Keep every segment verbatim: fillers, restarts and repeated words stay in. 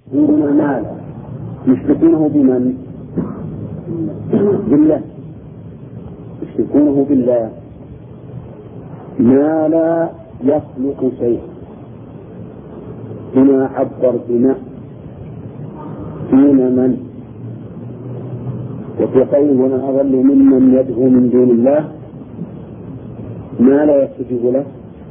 دون المال يشركونه بمن؟ بالله، يشركونه بالله ما لا يخلق شيئا. هنا عبر بما دون من، وفي قوله ومن أضل ممن يدعو من دون الله ما لا يستجيب له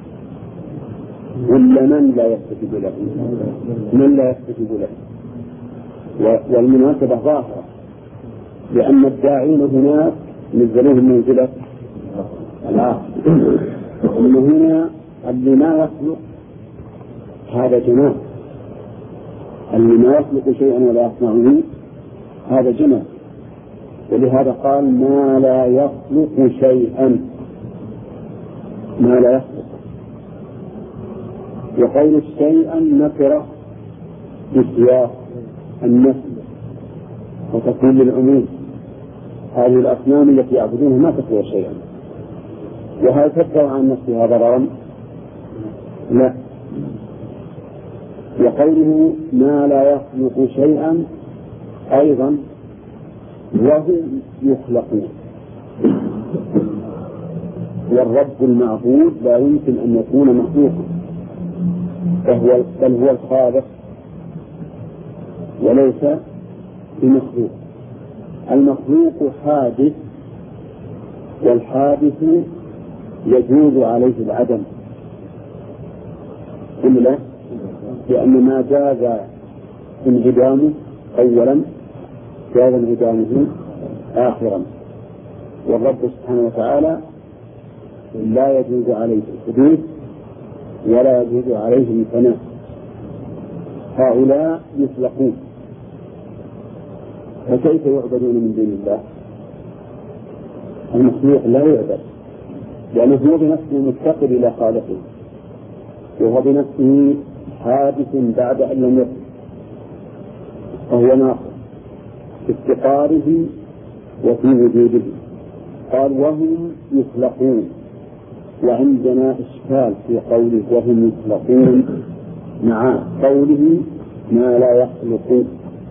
ولا من لا يستجيب له؟ من لا يستجيب له. والمناسبة ظاهرة لأن الداعين هناك نزلوهم منزلة الآخر. أما هنا اللي ما يخلق هذا جمال، اللي ما يخلق شيئا ولا يصنعه هذا جمال، ولهذا قال ما لا يخلق شيئا، ما لا يخلق. وقول شيئا نكرة بسياق النفي وتكون للعموم. هذه الأصنام التي يعبدونها ما تخلق شيئا، وهل تدفع عن نفسها ضررا؟ لا. وقوله ما لا يخلق شيئا أيضا وهم يخلقون، والرب المعبود لا يمكن أن يكون مخلوقا، فهو بل هو الخالق وليس بمخلوق. المخلوق حادث، والحادث يجوز عليه العدم إلا لأن ما جاز انعدامه أولا جاز انعدامه آخرا. والرب سبحانه وتعالى لا يجوز عليه الحدوث ولا يجوز عليه الفناء. هؤلاء يخلقون، فكيف يعبدون من دون الله؟ المخلوق لا يعبد لأنه هو بنفسه مفتقر إلى خالقه، وهو بنفسه حادث بعد أن لم يكن، فهو ناقص في افتقاره وفي وجوده. قال وهم يخلقون، وعندنا إشكال في قوله وهم يخلقون مع قوله ما لا يخلقون،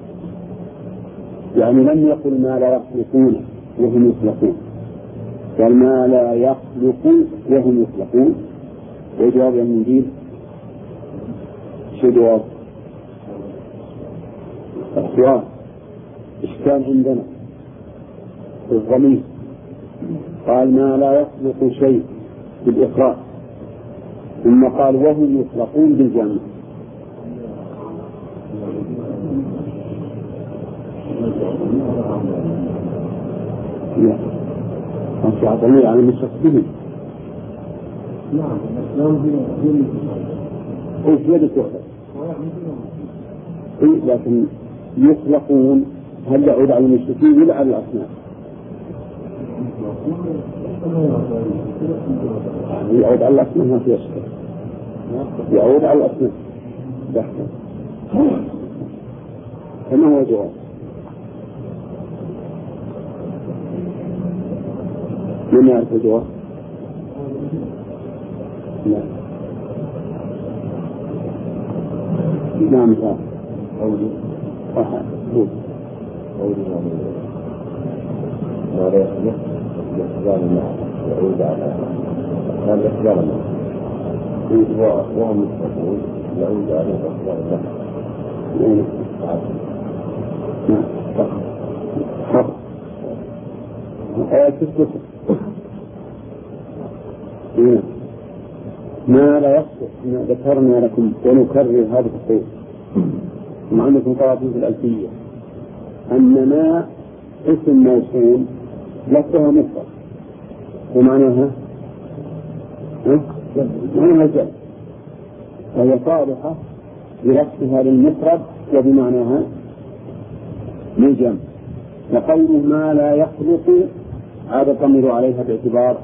يعني لم يقل ما لا يخلقون وهم يخلقون، قال ما لا يخلق وهم يخلقون. وجواب المنجيل شو جواب؟ السؤال إشكال عندنا في الضمير، قال ما لا يخلق شيء بالإقرار، ثم قال وهم يخلقون بالجمع. لا أنت أعطني عن المشرك به. نعم الإسلام دين إيش يدك وحدة؟ إيه لكن يخلقون هل يعود على المشركين ولا على الأصنام؟ يعني يعود على الأصنام ما في أشكال، يعود على الأصنام بحثا. فما هو جواب؟ من يعرف الجواب؟ لا نعم صح قولي صح قول قولي ما لا يخلق الاحتلال المعنى يعود على هذا الاحتلال المعنى وهم يخلقون يعود على الاحتلال المعنى. نعم صح صح آية الكتب ما لا يصلح ذكرنا لكم ونكرر هذا القول مع أنكم قرأتم في الألفية أن ما اسم موصول لفظها مفرد ومعناها معناها جل، وهي صالحة بلفظها للمفرد وبمعناها للجمع. وقوله ما لا يخلق عاد الضمير عليها باعتبار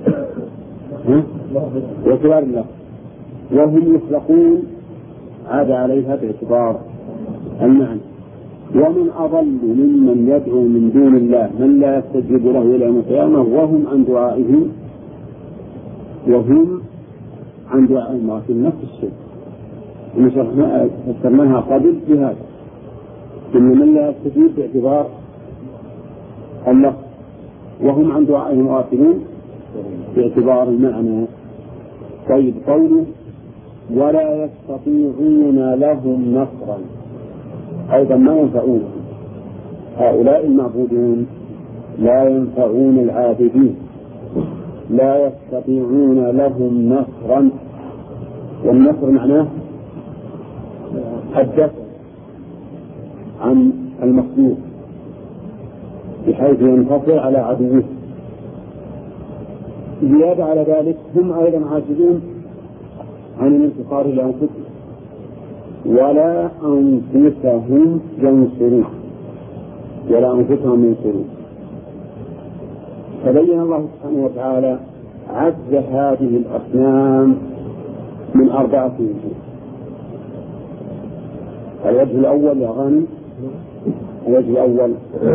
باعتبار الله، وهم يخلقون عاد عليها باعتبار المعنى. ومن أضل ممن يدعو من دون الله من لا يستجيب له إلى يوم القيامة وهم عن دعائهم وهم عن دعائهم في نفس الشيء. فسرناها قبل بهذا إن من لا يستفيد باعتبار اللفظ وهم عن دعائهم غافلون باعتبار المعنى. طيب قوله ولا يستطيعون لهم نصرا أيضا ما ينفعونهم، هؤلاء المعبودون لا ينفعون العابدين، لا يستطيعون لهم نصرا، والنصر معناه الدفع عن المخلوق بحيث ينتصر على عدوه. زيادة على ذلك هم أيضا عاجزون عن الانتصار لأنفسهم ولا أنفسهم ينصرون ولا أنفسهم ينصرون. فبين الله سبحانه وتعالى عجز هذه الأصنام من أربعة وجوه. الوجه الأول يا غانم، الوجه الأول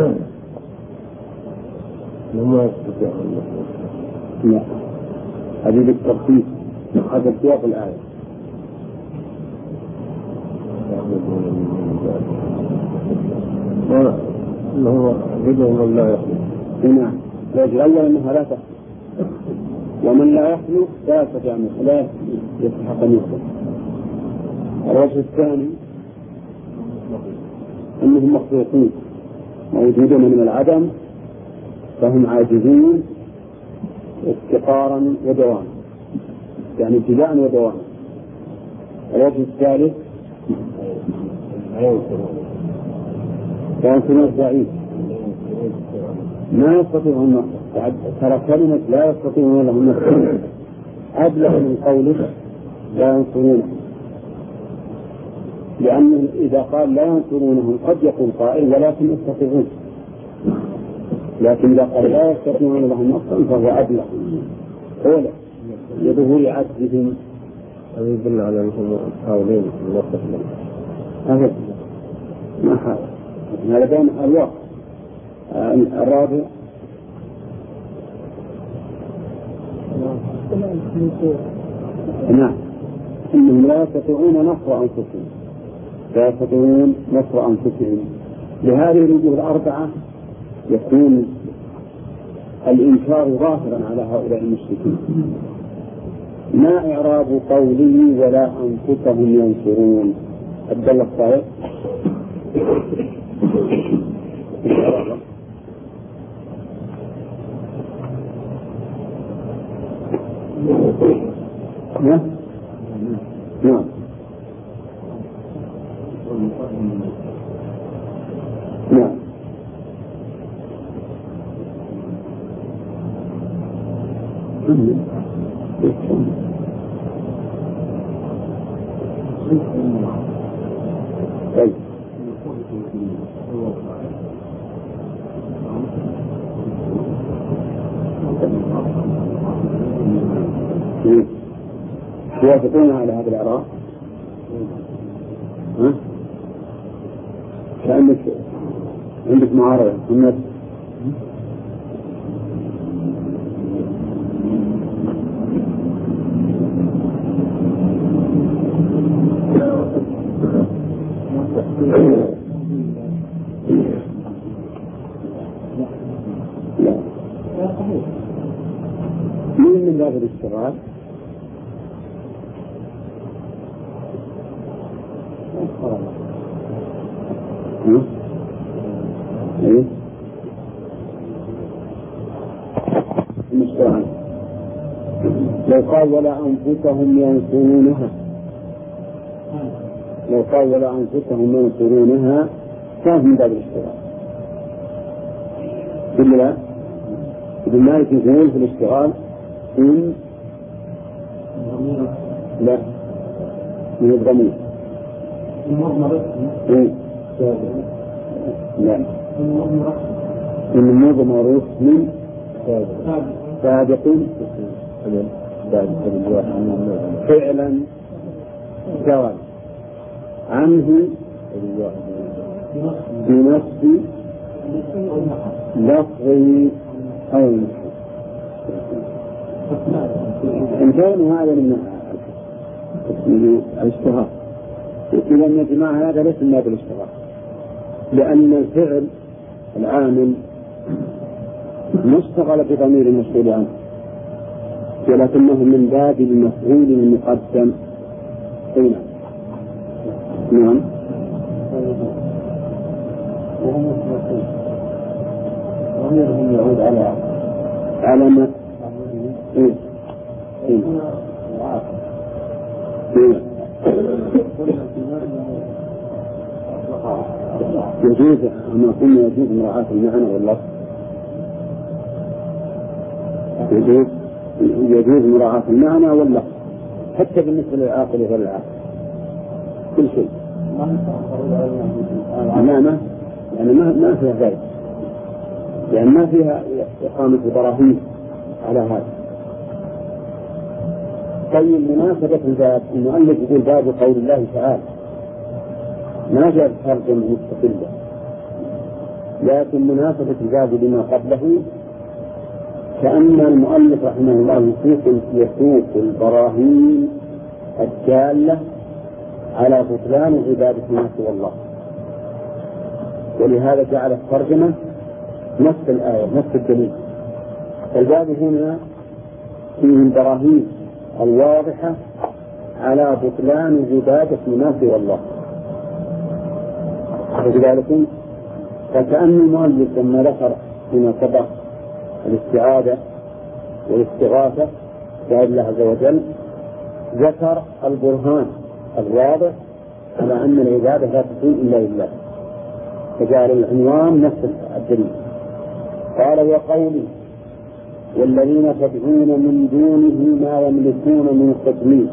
لما يستطيعون لا هذه بالترتيب هذا سياق الآية أنه بدهم من لا يخلق. نعم الوجه الأول أنها لا تخلق، ومن لا يخلق لا يستطيع لا يستحق أن يخلق. الوجه الثاني أنهم مخلوقون موجودون من العدم فهم عاجزون افتقارا ودواما، يعني ابتداء ودواما. الوجه الثالث ينصرون الضعيف ما يستطيعون النصر، ترى كلمة لا يستطيعون لهم النصر أبلغ من قوله لا ينصرونه، لأنه إذا قال لا ينصرونهم قد يقول قائل ولكن يستطيعون، لكن إذا قال لا يستطيعون لهم نصرا فهو أبلغ أولا لظهور عجزهم. هذا يدل على أنهم حاولين النصر هذا ما حاول، هذا بين الواقع. الرابع نعم أنهم لا يستطيعون نصر أنفسهم لا يستطيعون نصر أنفسهم. لهذه الوجوه الأربعة يكون الإنكار ظاهرا على هؤلاء المشركين. ما إعراب قوله ولا أنفسهم ينصرون؟ عبد الله الصالح نعم نعم نعم طيب توافقون على هذا الإعراب؟ ها؟ كأنك عندك معارضة محمد. من من باب الاشتغال ايه المشتغل لو قال ولا أنفسهم ينصرونها لو قال ولا أنفسهم ينصرونها كان من باب الاشتغال. كل لا ابن مالك يقول في الاشتغال إن لا من الضمير إيه لا إن الموضوع اسم سابق فعلا جواب عنه بنفس لفظه أو نحو. إن كان هذا من الاشتهار وإذا الجماعة هذا ليس من باب الاشتراك، لأن الفعل العامل مشتغل بضمير المسؤول عنه، ولكنه من باب المفعول المقدم. هنا نعم. وهم يعود على على ما إيه إيه يجوز أما كنا يجوز مراعاة المعنى واللفظ، يجوز يجوز مراعاة المعنى واللفظ حتى بالنسبة للعاقل غير العاقل كل شيء. العلامة يعني ما ما فيها ذلك، لأن ما فيها إقامة براهين على هذا. طيب مناسبة الباب المؤلف يقول باب قول الله تعالى، ما جاء ترجمة مستقلة، لكن مناسبة الباب لما قبله كأن المؤلف رحمه الله يسوق يسوق البراهين الدالة على بطلان عبادة ما سوى الله، ولهذا جعل الترجمة نفس الآية نفس الدليل. الباب هنا فيه البراهين الواضحة على بطلان عبادة ما سوى الله، وكذلك فكأن المؤلف لما ذكر فيما سبق الاستعاذة والاستغاثة بأمر الله عز وجل ذكر البرهان الواضح على أن العبادة لا تكون إلا لله، فجعل العنوان نفس الدليل. قال وقوله والذين تدعون من دونه ما يملكون من قطمير.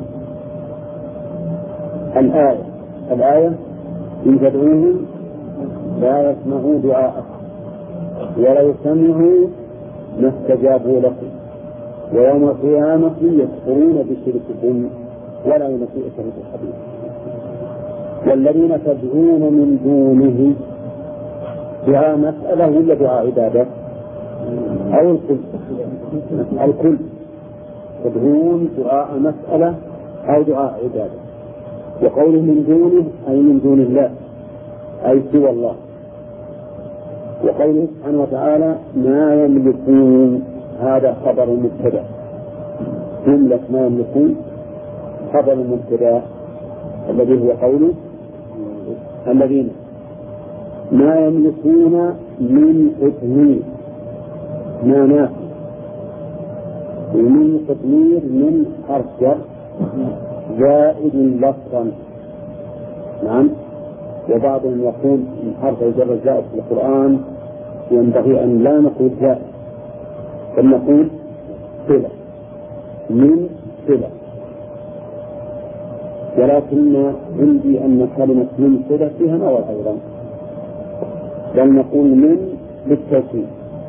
الآية الآية إن تدعوهم لا يسمعوا دعاءكم ولو سمعوا ما استجابوا لكم ويوم القيامة يكفرون بشرككم ولا ينسئك في الحديث. والذين تدعون من دونه دعاء مسألة ولا دعاء عبادة أو الكل؟ الكل. تدعون دعاء مسألة أو دعاء عبادة. وقوله من دونه أي من دون الله أي سوى الله. وقوله سبحانه وتعالى ما يملكون هذا خبر مبتدأ، جملة ما يملكون خبر مبتدأ الذي هو قوله الذين ما يملكون من قطمير ما نافع، ومن قطمير من حرف جر زائد لفظا. نعم. وبعضهم يقول من حرف الجر الزائد في القرآن ينبغي أن لا نقول زائد بل نقول صلة من صلة، ولكن عندي أن كلمة من صلة فيها نظر أيضا، بل نقول من بالتوكيد،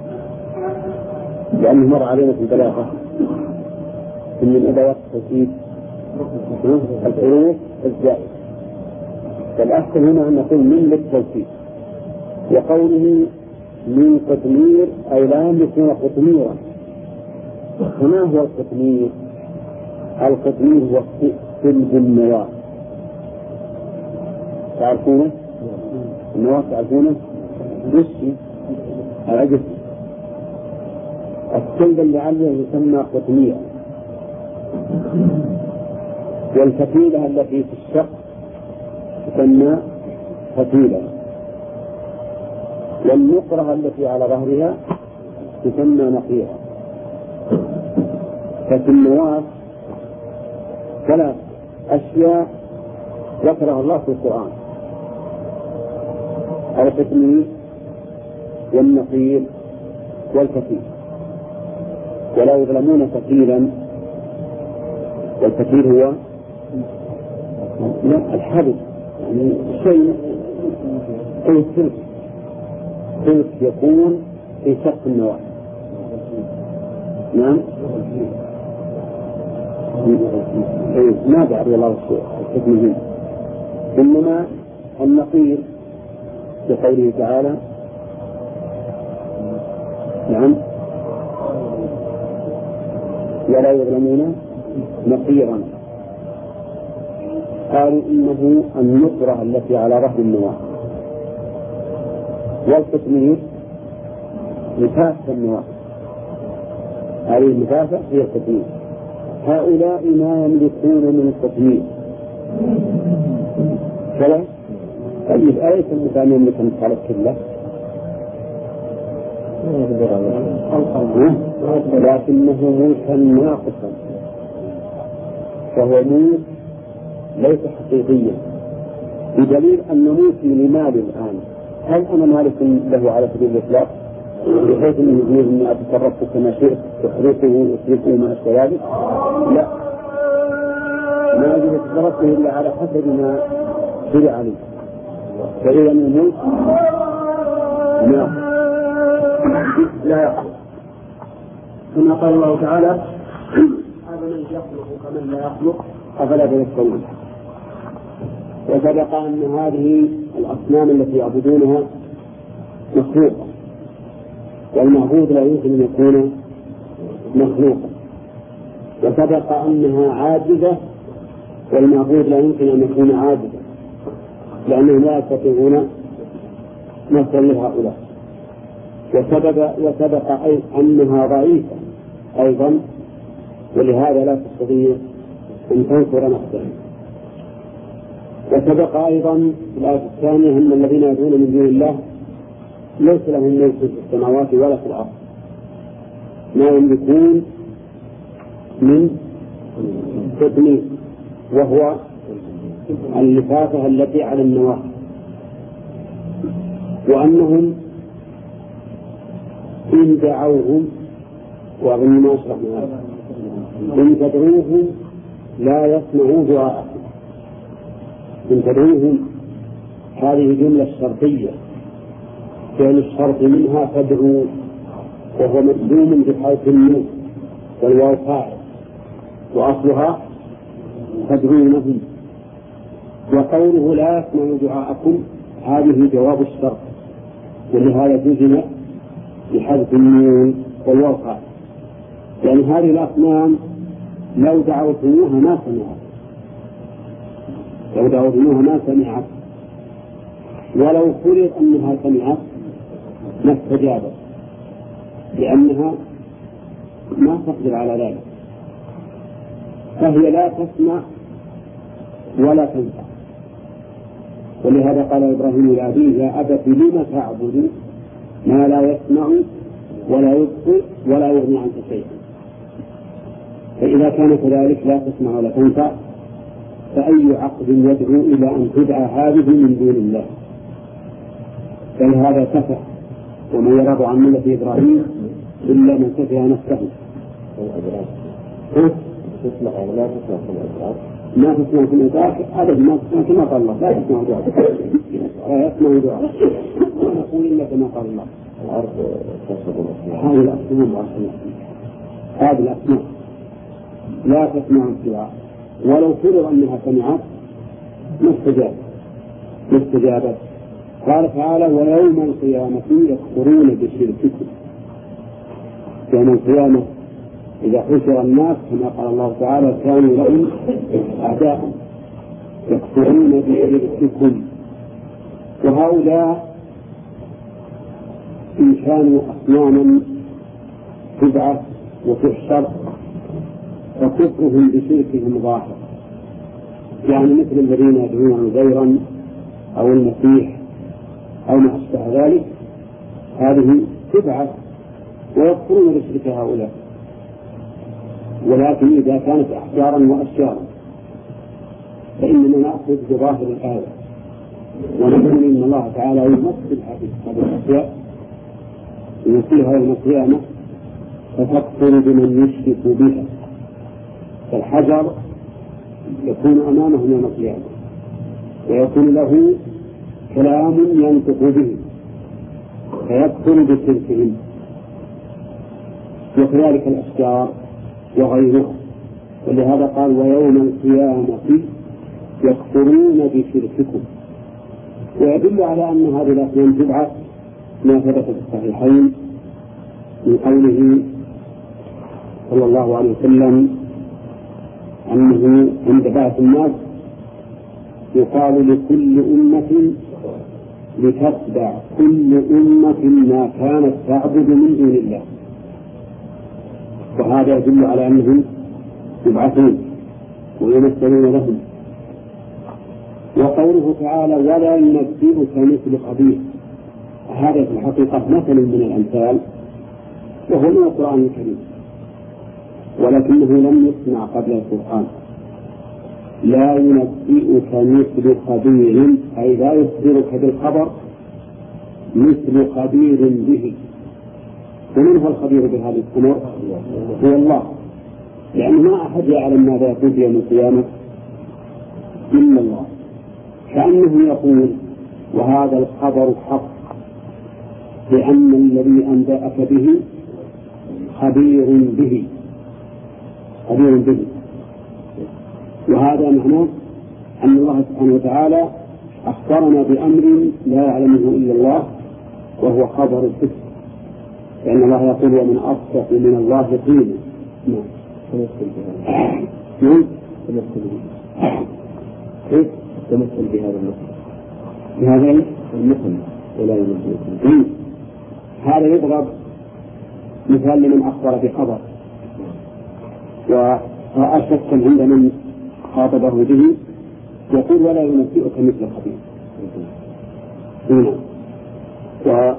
لأنه مر علينا في البلاغة إن من أدوات التوكيد الحروف الزائدة، فالأحسن هنا أن نقول من للتوكيد. وقوله من قطمير أي لا يملكون قطميرا. فما هو القطمير؟ القطمير هو سلب النواة، تعرفونه؟ النواة تعرفونه؟ جسي العجس، السلب اللي عليه يسمى قطمير. والفتيلة التي في الشق تسمى فتيلة، والنقرة التي على ظهرها تسمى نقيرة. ففي النواة ثلاث أشياء ذكرها الله في القرآن: القطمير والنقير والفتيل. ولا يظلمون فتيلا، والفتيل هو الحبل، يعني شيء أي سلك سلك يكون في شق النواة. نعم. ما بعد الله الحكمة، إنما النقير في قوله تعالى نعم ولا يظلمون نقيرا. قالوا إنه النقرة التي على رأس النواة، والقطمير نفاس النواة، هذه النفاسة هي القطمير. هؤلاء ما يملكون من القطمير كلا. طيب أليس الإنسان يملك الخلق كله؟ لكنه ملكا ناقصا، فهو ملك ليس حقيقيا، بدليل أن ملكي لمالي الآن، هل أنا مالك له على سبيل الإطلاق بحيث أنه يقول أني أتصرف كما شئت تحرقه وأسرقه ما أشبه ذلك؟ لا، ما يجب تصرفه إلا على حسب ما شرع عليه. فإذا الملك لا لا يخلق، كما قال الله تعالى أفمن يخلق كمن لا يخلق أفلا تذكرون. وسبق أن هذه الأصنام التي يعبدونها مخلوقة، والمعبود لا يمكن أن يكون مخلوقا. وسبق أنها عاجزة، والمعبود لا يمكن أن يكون عاجزا، لأنهم لا يستطيعون نصرا لهؤلاء. وسبق وسبق أي أنها ضعيفة أيضا، ولهذا لا تستطيع أن تنصر نفسها. وسبق أيضا في الآية الثانية أن الذين يدعون من دون الله ليس لهم ملك في السماوات ولا في الأرض، ما يملكون من تدمير، وهو اللفافة التي على النواة، وأنهم إن دعوهم، وأظن ما أشرحنا هذا، إن تدعوهم لا يسمعوا دعاءكم. إن تدعوهم هذه جملة شرطية، فعل الشرط منها تدعو، وهو مجزوم بحرف النون والواو فاعل، وأصلها تدعونهم. وقوله لا يسمعوا دعاءكم هذه جواب الشرط، ولهذا جزم بحذف النون والواو فاعل، لأن هذه الأصنام لو دعوتموها ما سمعت، لو دعوتموها ما سمعت، ولو فرض أنها سمعت ما استجابت، لأنها ما تقدر على ذلك، فهي لا تسمع ولا تنفع. ولهذا قال إبراهيم لأبيه يا أبت لم تعبد ما لا يسمع ولا يبصر ولا يغني عنك شيئا. فإذا كان كذلك لا تسمع ولا تنفع، فأي عقد يدعو إلى أن تدعى هذه من دون الله؟ بل هذا سفه، ومن يرغب عن ملة إبراهيم إلا من سفه نفسه. تسمع أو لا تسمع في الإدراك؟ ما تسمع في الإدراك أبدا، ما تسمع كما قال الله، لا تسمع دعاء، لا يسمع دعاء، ونقول إلا كما قال الله. الأرض تسمع الأسماء، هذه الأسماء هذه الأسماء لا تسمع الدعاء، ولو فرض أنها سمعت ما استجابت ما استجابت. قال تعالى ويوم القيامة يكفرون بشرككم. يوم القيامة إذا حشر الناس كما قال الله تعالى كانوا لهم أعداء يكفرون بشرككم. وهؤلاء إن كانوا أصناما تبعث وتحشر فكفرهم بشركهم ظاهر، يعني مثل الذين يدعون عزيرا أو المسيح أو ما أشبه ذلك، هذه تبعث ويكفرون بشرك هؤلاء. ولكن إذا كانت أحجارا وأشجارا فإننا نأخذ بظاهر الآية ونقول إن الله تعالى يمثل هذه الأشياء، يمثلها يوم القيامة فتكفر بمن يشرك بها. فالحجر يكون أمامه يوم القيامة ويكون له كلام ينطق به فيكفر بشركهم، وكذلك الأشجار وغيرها. ولهذا قال ويوم القيامة يكفرون بشرككم. ويدل على أن هذه الأصنام تبعث ما ثبت في الصحيحين من قوله صلى الله عليه وسلم أنه عند بعث الناس يقال لكل أمة لتتبع كل أمة ما كانت تعبد من دون الله، وهذا يدل على أنهم يبعثون ويمثلون لهم. وقوله تعالى ولا ينبئك مثل خبير، هذا في الحقيقة مثل من الأمثال وهو من القرآن الكريم، ولكنه لم يسمع قبل القرآن. لا ينبئك مثل خبير أي لا يخبرك بالخبر مثل خبير به. ومن هو الخبير بهذه الأمور؟ هو الله، لأن ما أحد يعلم ماذا يكون يوم القيامة إلا الله. كأنه يقول وهذا الخبر حق لأن الذي أنبأك به خبير به خبير به. وهذا معناه أن الله سبحانه وتعالى أخبرنا بأمر لا يعلمه إلا الله وهو خبر الحق، لأن الله يقول ومن أصدق من الله قيلا. نعم. نعم. كيف تمثل بهذا المثل؟ بهذا المثل ولا يمثل. هذا يضرب مثال لمن أخبر بخبر ورأى شكا عند من خاطبه به يقول ولا ينبئك مثل خبير. و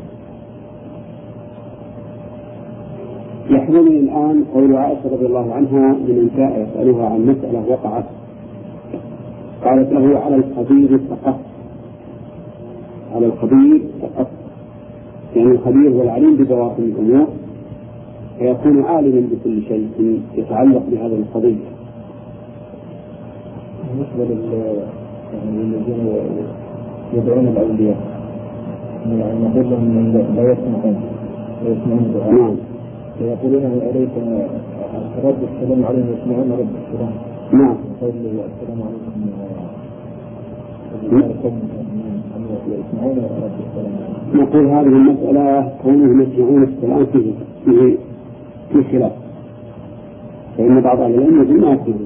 يحضرني الآن قول عائشة رضي الله عنها لمن جاء يسألها عن مسألة وقعت قالت له على الخبير فقط، على الخبير فقط، يعني الخبير هو العليم ببواطن الأمور فيكون عالما بكل شيء يتعلق بهذا القضية. بالنسبة للذين يدعون الأولياء يعني نقول لهم لا يسمعون ويسمعون الدعاء. نعم. فيقولون عليك رد السلام عليهم يسمعون رد السلام. نعم. يقول السلام عليكم يسمعون رد السلام. نقول هذه المسألة كونهم يسمعون السلام فيه فيه في خلاف، فإن بعض أهل العلم يقول ما يسمعون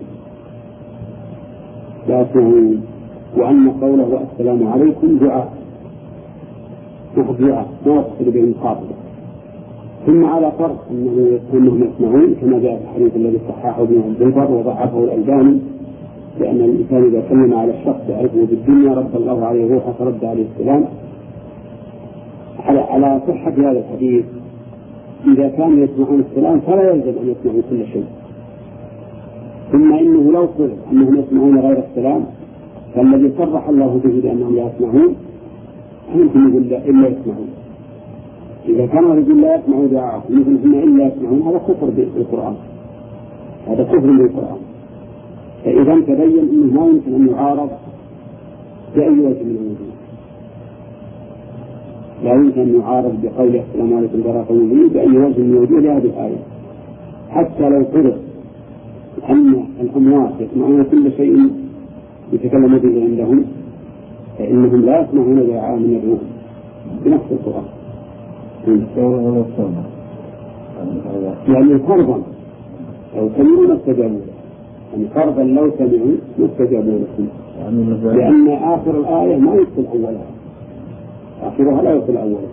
لا يسمعون، وأن قوله السلام عليكم دعاء نحن دعاء ما يقصد به مخاطبة. ثم على فرق أنه أنهم يسمعون كما جاء في الحديث الذي صححه ابن عبد البر وضعفه الألباني، لأن الإنسان إذا كلم على الشخص يعرفه بالدنيا رد الله عليه روحه فرد عليه السلام. على على صحة هذا الحديث إذا كانوا يسمعون السلام فلا يلزم أن يسمعوا كل شيء، ثم إنه لو فرض أنهم يسمعون غير السلام فالذي صرح الله به بأنهم لا يسمعون يمكن يقول إلا يسمعون. إذا كانوا يقول لا يسمعوا دعاءهم مثل إن إلا يسمعون هذا كفر بالقرآن، هذا كفر بالقرآن. فإذا تبين أنه ما يمكن أن يعارض بأي وجه من الوجوه، لا يمكن أن يعارض بقول السلام عليكم ورحمة الله بأي وجه من الوجوه لهذه الآية. حتى لو فرض أن الأموات يسمعون كل شيء يتكلم به عندهم فإنهم لا يسمعون دعاء من الروح بنفس القرآن. يعني فرضا لو سمعوا ما استجابوا، يعني فرضا لو سمعوا ما استجابوا لكم، لأن آخر الآية ما يدخل أولها، آخرها لا يدخل أولها.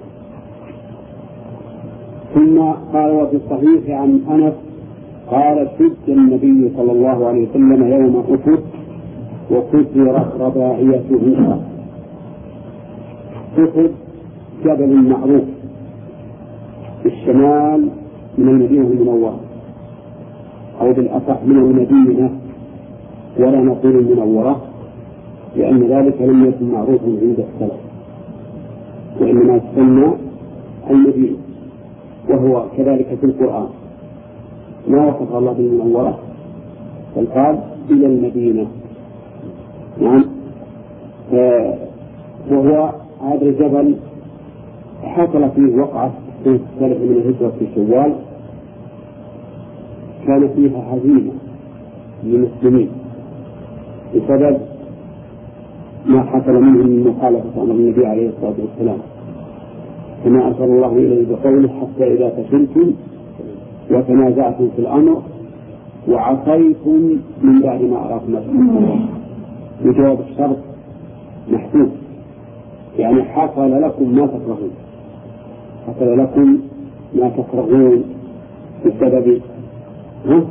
ثم قال وفي الصحيح عن أنس قال شد النبي صلى الله عليه وسلم يوم أحد وكسرت رباعيته. أحد جبل معروف في الشمال من المدينة المنورة، أو بالأصح من المدينة ولا نقول المنورة لأن ذلك لم يكن معروفا عند السلف، وإنما تسمى المدينة، وهو كذلك في القرآن ما وصف الله بالمنورة بل قال إلى المدينة. نعم. وهو هذا الجبل حصل فيه وقعة سنة الثالث من الهجرة في شوال كان فيها هزيمة للمسلمين بسبب ما حصل منهم من مخالفة أمر النبي عليه الصلاة والسلام، كما أرسل الله إليه بقوله حتى إذا فشلتم وتنازعتم في الأمر وعصيتم من بعد ما أراكم ما تحبون وجواب الشرط محسوب، يعني حصل لكم ما تكرهون، حصل لكم ما تكرهون بسبب ها؟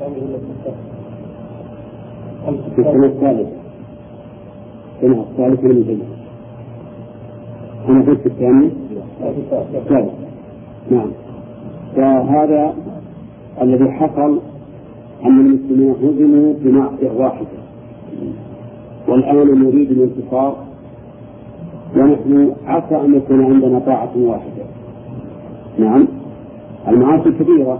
في السنة الثالثة السنة الثالثة من الجنة. أنا قلت الثاني الثالث. نعم. فهذا الذي حصل أن المسلمين هزموا بمعصية واحدة، والآن نريد الانتصار، ونحن عسى أن يكون عندنا طاعة واحدة. نعم، المعاصي كبيرة،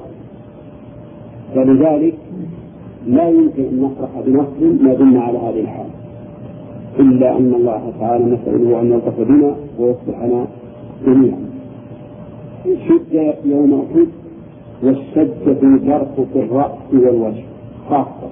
فلذلك لا يمكن أن نفرح بنصر ما دمنا على هذه الحال، إلا أن الله تعالى نسأله أن يلطف بنا ويصلحنا جميعا. شد يوم أحد، والشدة الجرح في الرأس والوجه خاصة.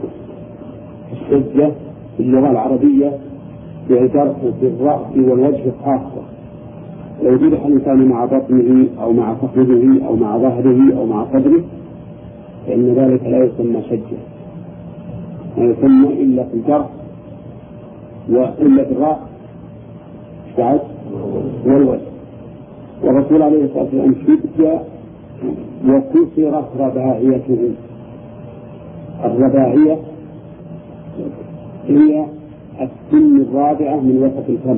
الشدة في اللغة العربية الجرح في الرأس والوجه خاصة. لو جرح الإنسان مع بطنه أو مع فخذه أو مع ظهره أو مع صدره فإن ذلك لا يسمى شجة، لا يسمى إلا في الجرح وإلا في الرأس والوجه. والرسول عليه الصلاة والسلام شد وكسرت رباعيته. الرباعية هي السن الرابعة من وسط الفم،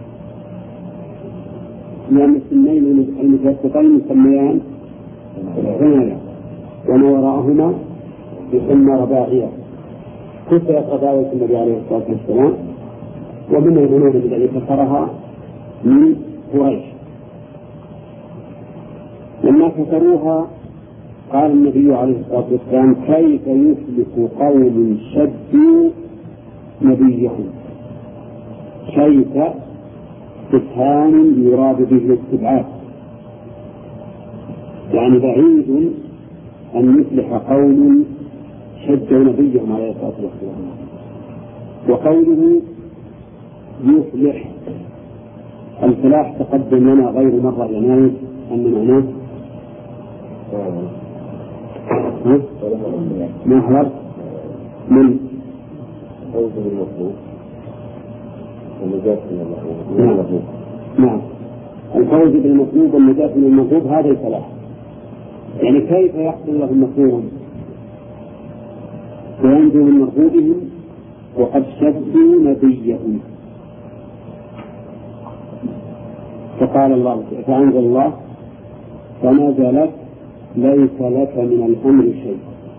لأن السنين المتوسطين يسميان عناية، وما وراءهما يسمى رباعية. كسرت رباعية النبي عليه الصلاة والسلام، ومن الذنوب الذي كسرها من قريش. لما كسروها قال النبي عليه الصلاة والسلام: كيف يفلح قوم شدوا نبيهم؟ كيف استفهام يراد به الاستبعاد، يعني بعيد أن يفلح قوم شدوا نبيهم عليه الصلاة والسلام. وقوله يفلح، الفلاح تقدم لنا غير مرة يناير أن معناه ما حضرت من فوز بالمطلوب والنجاة من المطلوب. نعم، الفوز بالمطلوب والنجاة من المطلوب هذا الفلاح. يعني كيف يحصل لهم مطلوبهم وينجو من مرغوبهم وقد شدوا نبيهم؟ فقال الله فأنزل الله: فنزلت ليس لك من الأمر شيء.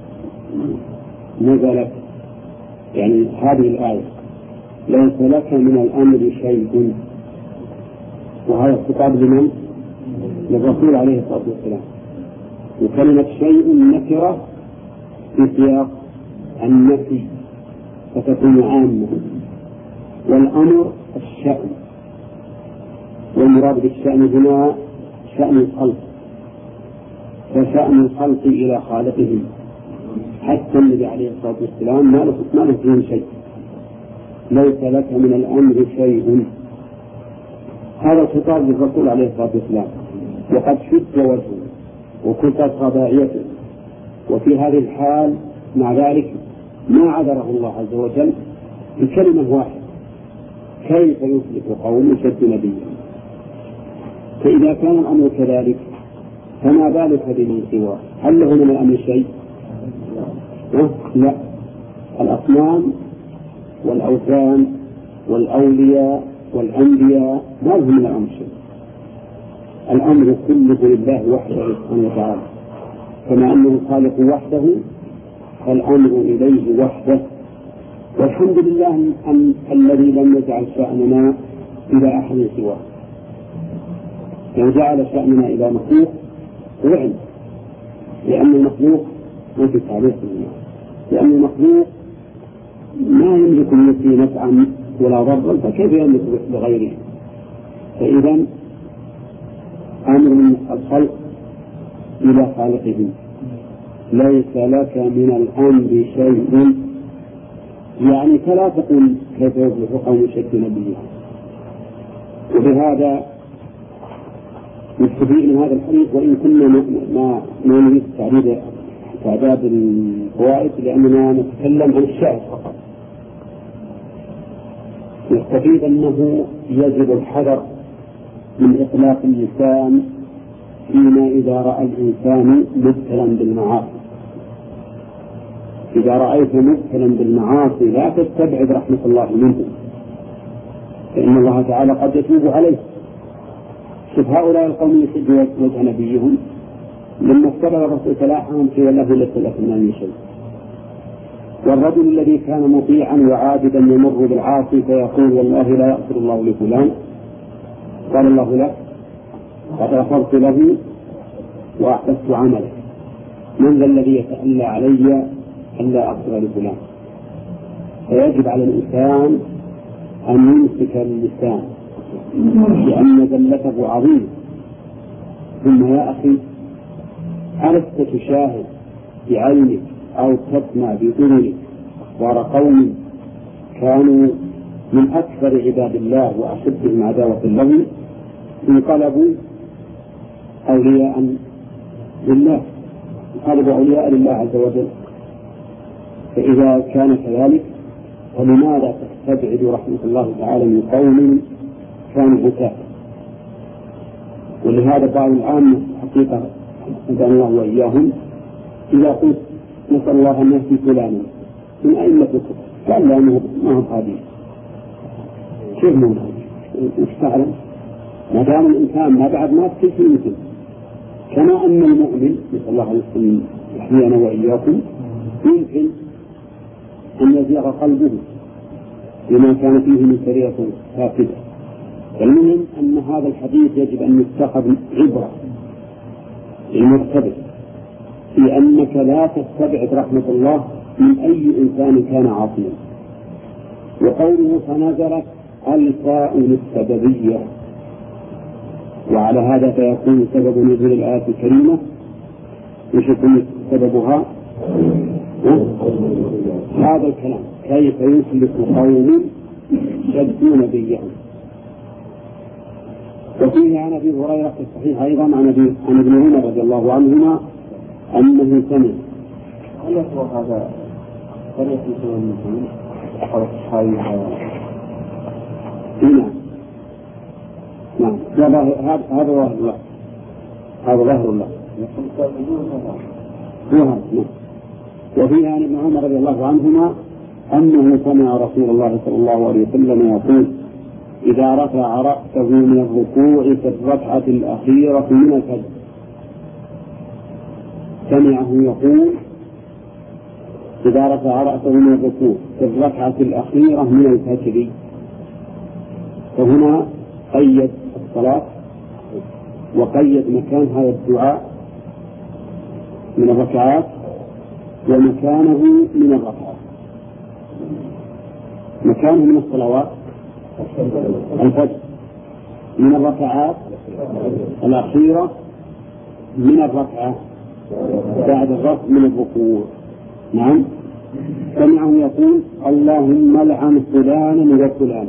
نزلت يعني هذه الآية ليس لك من الأمر شيء، وهذا الخطاب لمن؟ للرسول عليه الصلاة والسلام. وكلمة شيء نكرة في سياق النفي فتكون عامة، والأمر الشأن، والمراد بالشأن هنا شأن الخلق، فشأن الخلق إلى خالقهم. حتى النبي عليه الصلاة والسلام ما له فيه شيء، ليس لك من الأمر شيء. هذا الخطاب للرسول عليه الصلاة والسلام، وقد شد وجهه وكسرت رباعيته، وفي هذه الحال مع ذلك ما عذره الله عز وجل بكلمة واحدة: كيف يفلح قوم شد نبيهم؟ فإذا كان الأمر كذلك فما بالك بمن سواه؟ هل له من الأمر شيء؟ لا، الأصنام والأوثان والأولياء والأنبياء ما لهم من الأمر شيء. الأمر كله لله وحده سبحانه وتعالى، كما أنه الخالق وحده فالأمر إليه وحده. والحمد لله أن الذي لم يجعل شأننا إلى أحد سواه. لو جعل شأننا إلى مخلوق وعن، لأن المخلوق ما في تعريف منه، لأن المخلوق ما يملك لنفسه نفعا ولا ضرا، فكيف يملك لغيره؟ فإذا أمر من الخلق إلى خالقهم. ليس لك من الأمر شيء، يعني فلا تقل كيف يفلح قوم شد نبيه. وبهذا نستفيد من هذا الحديث، وإن كنا ما ما نريد تعداد تعداد الفوائد لأننا نتكلم عن الشاهد فقط. يستفيد أنه يجب الحذر من إطلاق اللسان فيما إذا رأى الإنسان مبتلا بالمعاصي. إذا رأيت مبتلا بالمعاصي لا تستبعد رحمة الله منه، فإن الله تعالى قد يتوب عليه. شوف هؤلاء القوم يسدوا وجه نبيهم لما استبعد الرسول تلاحهم في الله ليس لكم من شيء. والرجل الذي كان مطيعا وعابدا يمر بالعاصي فيقول والله لا يغفر الله لفلان، قال الله لك قد غفرت له وأحببت عمله، من ذا الذي يتألى علي ألا أغفر لفلان؟ فيجب على الإنسان أن يمسك اللسان لأن ذلته عظيمة. ثم يا أخي ألست تشاهد بعينك أو تسمع بأذنك أخبار قوم كانوا من أكثر عباد الله وأشدهم عداوة له انقلبوا أولياء لله، انقلبوا أولياء لله عز وجل. فإذا كان كذلك فلماذا تستبعد رحمة الله تعالى من قوم كانوا هتاف؟ ولهذا بعض العامة حقيقة هدانا الله وإياهم إذا قلت نسأل الله أن يهدي فلانا من أئمة الكفر قال لا ما هو هادي، كيف ما هو هادي؟ وش تعلم؟ ما دام الإنسان ما بعد ما تكفي في مثل، كما أن المؤمن نسأل الله أن يحيينا وإياكم يمكن أن يزيغ قلبه بما كان فيه من سرية فاسدة. المهم أن هذا الحديث يجب أن يتخذ عبرة للمرتبط في أنك لا تستبعد رحمة الله من أي إنسان كان عاصيا. وقوله فنزلت الفاء للسببية، وعلى هذا فيكون سبب نزول الآية الكريمة وش يكون سببها؟ هذا الكلام كيف يسلك قوم شدوا نبيهم. وفيه عن أبي هريرة في الصحيح أيضا عن عن ابن عمر رضي الله عنهما أنه سمع. هل يصبح هذا هل يصبح المسلمين أو الصحابي؟ نعم نعم هذا هذا ظاهر الله، هذا ظاهر الله. وفيه عن ابن عمر رضي الله عنهما أنه سمع رسول الله صلى الله عليه وسلم يقول إذا رفع رأسه من الركوع في الركعة الأخيرة من الفجر، سمعه يقول إذا رفع رأسه من الركوع في الركعة الأخيرة من الفجر. فهنا قيد الصلاة وقيد مكان هذا الدعاء من الركعات ومكانه من الركعات. مكانه من الصلوات الفجر، من الركعات الأخيرة من الركعة بعد الرفع من الركوع. نعم سمعه يقول اللهم لعن فلانا وفلانا.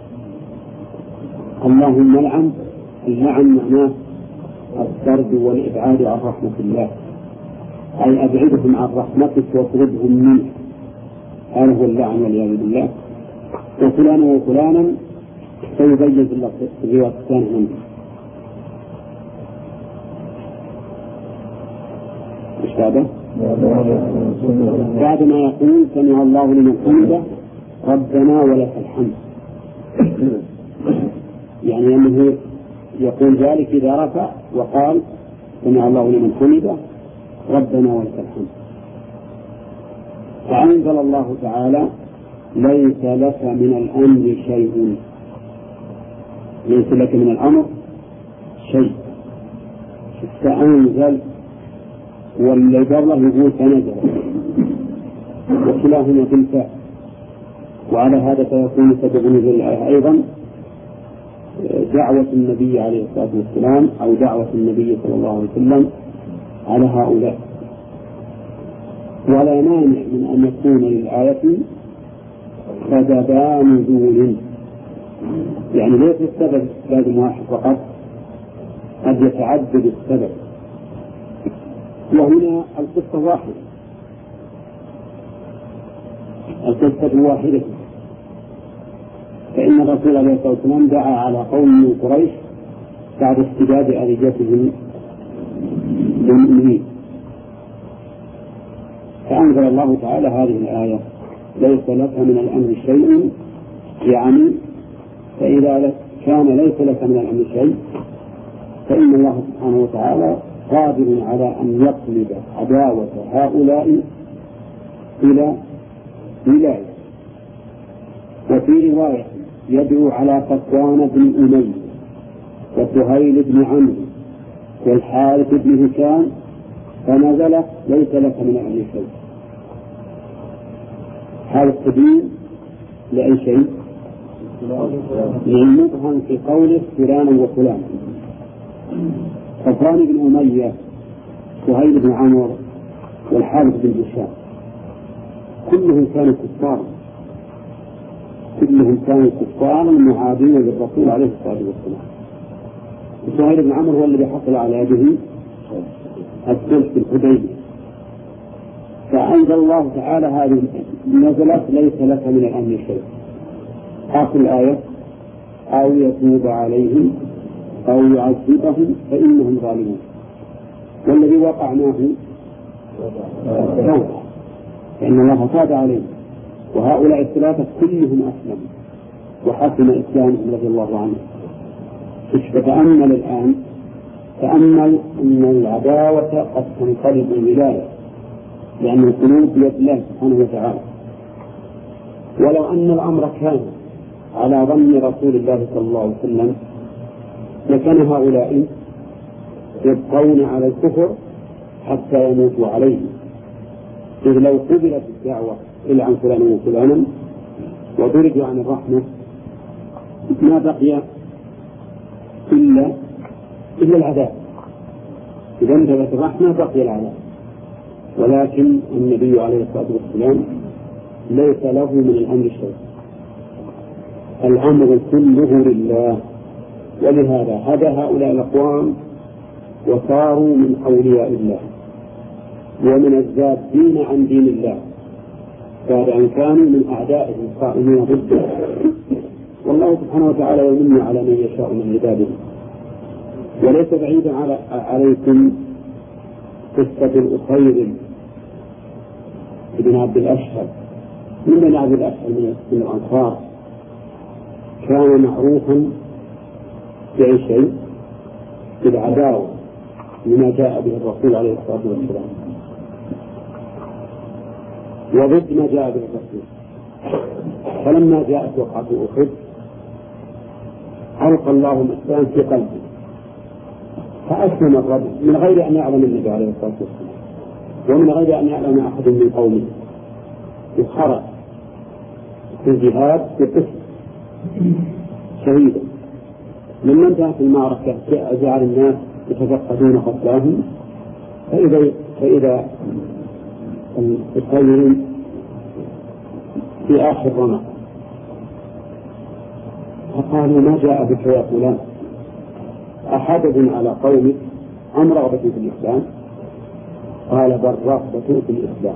اللهم لعن، اللعن معناه الطرد والإبعاد عن رحمة الله، أي أبعدهم عن رحمتك واطردهم منك، هذا هو اللعن والعياذ بالله. وفلانا وفلانا سيبين في الرواية الثانية منه. إيش هذا؟ بعد ما يقول سمع الله لمن حمده ربنا ولك الحمد، يعني أنه يقول ذلك إذا رفع وقال سمع الله لمن حمده ربنا ولك الحمد. فأنزل الله تعالى ليس لك من الأمر شيء، ليس لك من الأمر شيء. فأنزل واللي قبله يقول فنزل، وكلاهما بالفاء. وعلى هذا فيكون سبب نزول الآية أيضا دعوة النبي عليه الصلاة والسلام أو دعوة النبي صلى الله عليه وسلم على هؤلاء. ولا مانع من أن يكون للآية سببا نزول، يعني ليس السبب لازم واحد فقط، قد يتعدد السبب. وهنا القصة واحدة، القصة واحدة، فإن الرسول عليه الصلاة والسلام دعا على قوم من قريش بعد اشتداد أذيتهم بالمؤمنين، فأنزل الله تعالى هذه الآية: ليس لك من الأمر شيء، يعني فإذا كان ليس لك من الأمر شيء فإن الله سبحانه وتعالى قادر على أن يقلب عداوة هؤلاء إلى ولاية. وفي رواية: يدعو على صفوان بن أمية وسهيل بن عمرو والحارث بن هشام، فنزل: ليس لك من الأمر شيء. هذا التبيين لأي شيء؟ للمبهم في قوله فلانا وفلانا. صفوان بن أمية، سهيل بن عمرو، والحارث بن هشام كلهم كانوا كفارا، كلهم كانوا كفارا معادين للرسول عليه الصلاة والسلام. سهيل بن عمرو هو الذي حصل على يده الصلح في الحديبية، فأنزل الله تعالى هذه نزلت: ليس لك من الأمر شيء. آخر الآية: أو يتوب عليهم أو يعذبهم فإنهم ظالمون. والذي وقع معه توبة، لأن الله تاب عليهم، وهؤلاء الثلاثة كلهم أسلموا وحسن إسلامهم رضي الله عنهم. فتأمل الآن، تأمل أن العداوة قد تنقلب الولاية، لأن القلوب بيد الله سبحانه وتعالى. ولو أن الأمر كان على ظن رسول الله صلى الله عليه وسلم لكان هؤلاء يبقون على الكفر حتى يموتوا عليه، إذ لو قبلت الدعوة إلا عن فلان وفلانا وضربوا عن الرحمة ما بقي إلا إلا العذاب. إذا انتهت الرحمة بقي العذاب. ولكن النبي عليه الصلاة والسلام ليس له من الأمر شيء، الأمر كله لله. ولهذا هدى هؤلاء الأقوام وصاروا من أولياء الله ومن الزادين عن دين الله بعد أن كانوا من أعدائه القائمين ضده. والله سبحانه وتعالى يمن على من يشاء من عباده. وليس بعيدا على عليكم قصة الأخير ابن عبد الأشهر. من بن عبد الأشهر من الأنصار كان معروفا بأي شيء؟ بالعداوة لما جاء به الرسول عليه الصلاة والسلام وضد ما جاء به الرسول. فلما جاءت وقعة أحد ألقى الله مسلم في قلبه فأسلم الرجل من غير أن يعلم النبي عليه الصلاة والسلام ومن غير أن يعلم أحد من قومه، وخرج في الجهاد بقسم شهيدا. لما انتهت المعركة جعل الناس يتفقدون قتلاهم، فإذا فإذا الخيرين في آخر رمق فقالوا: ما جاء بك يا فلان؟ أحدث على قومك أم رغبة في الإسلام؟ قال: بل رغبة في الإسلام،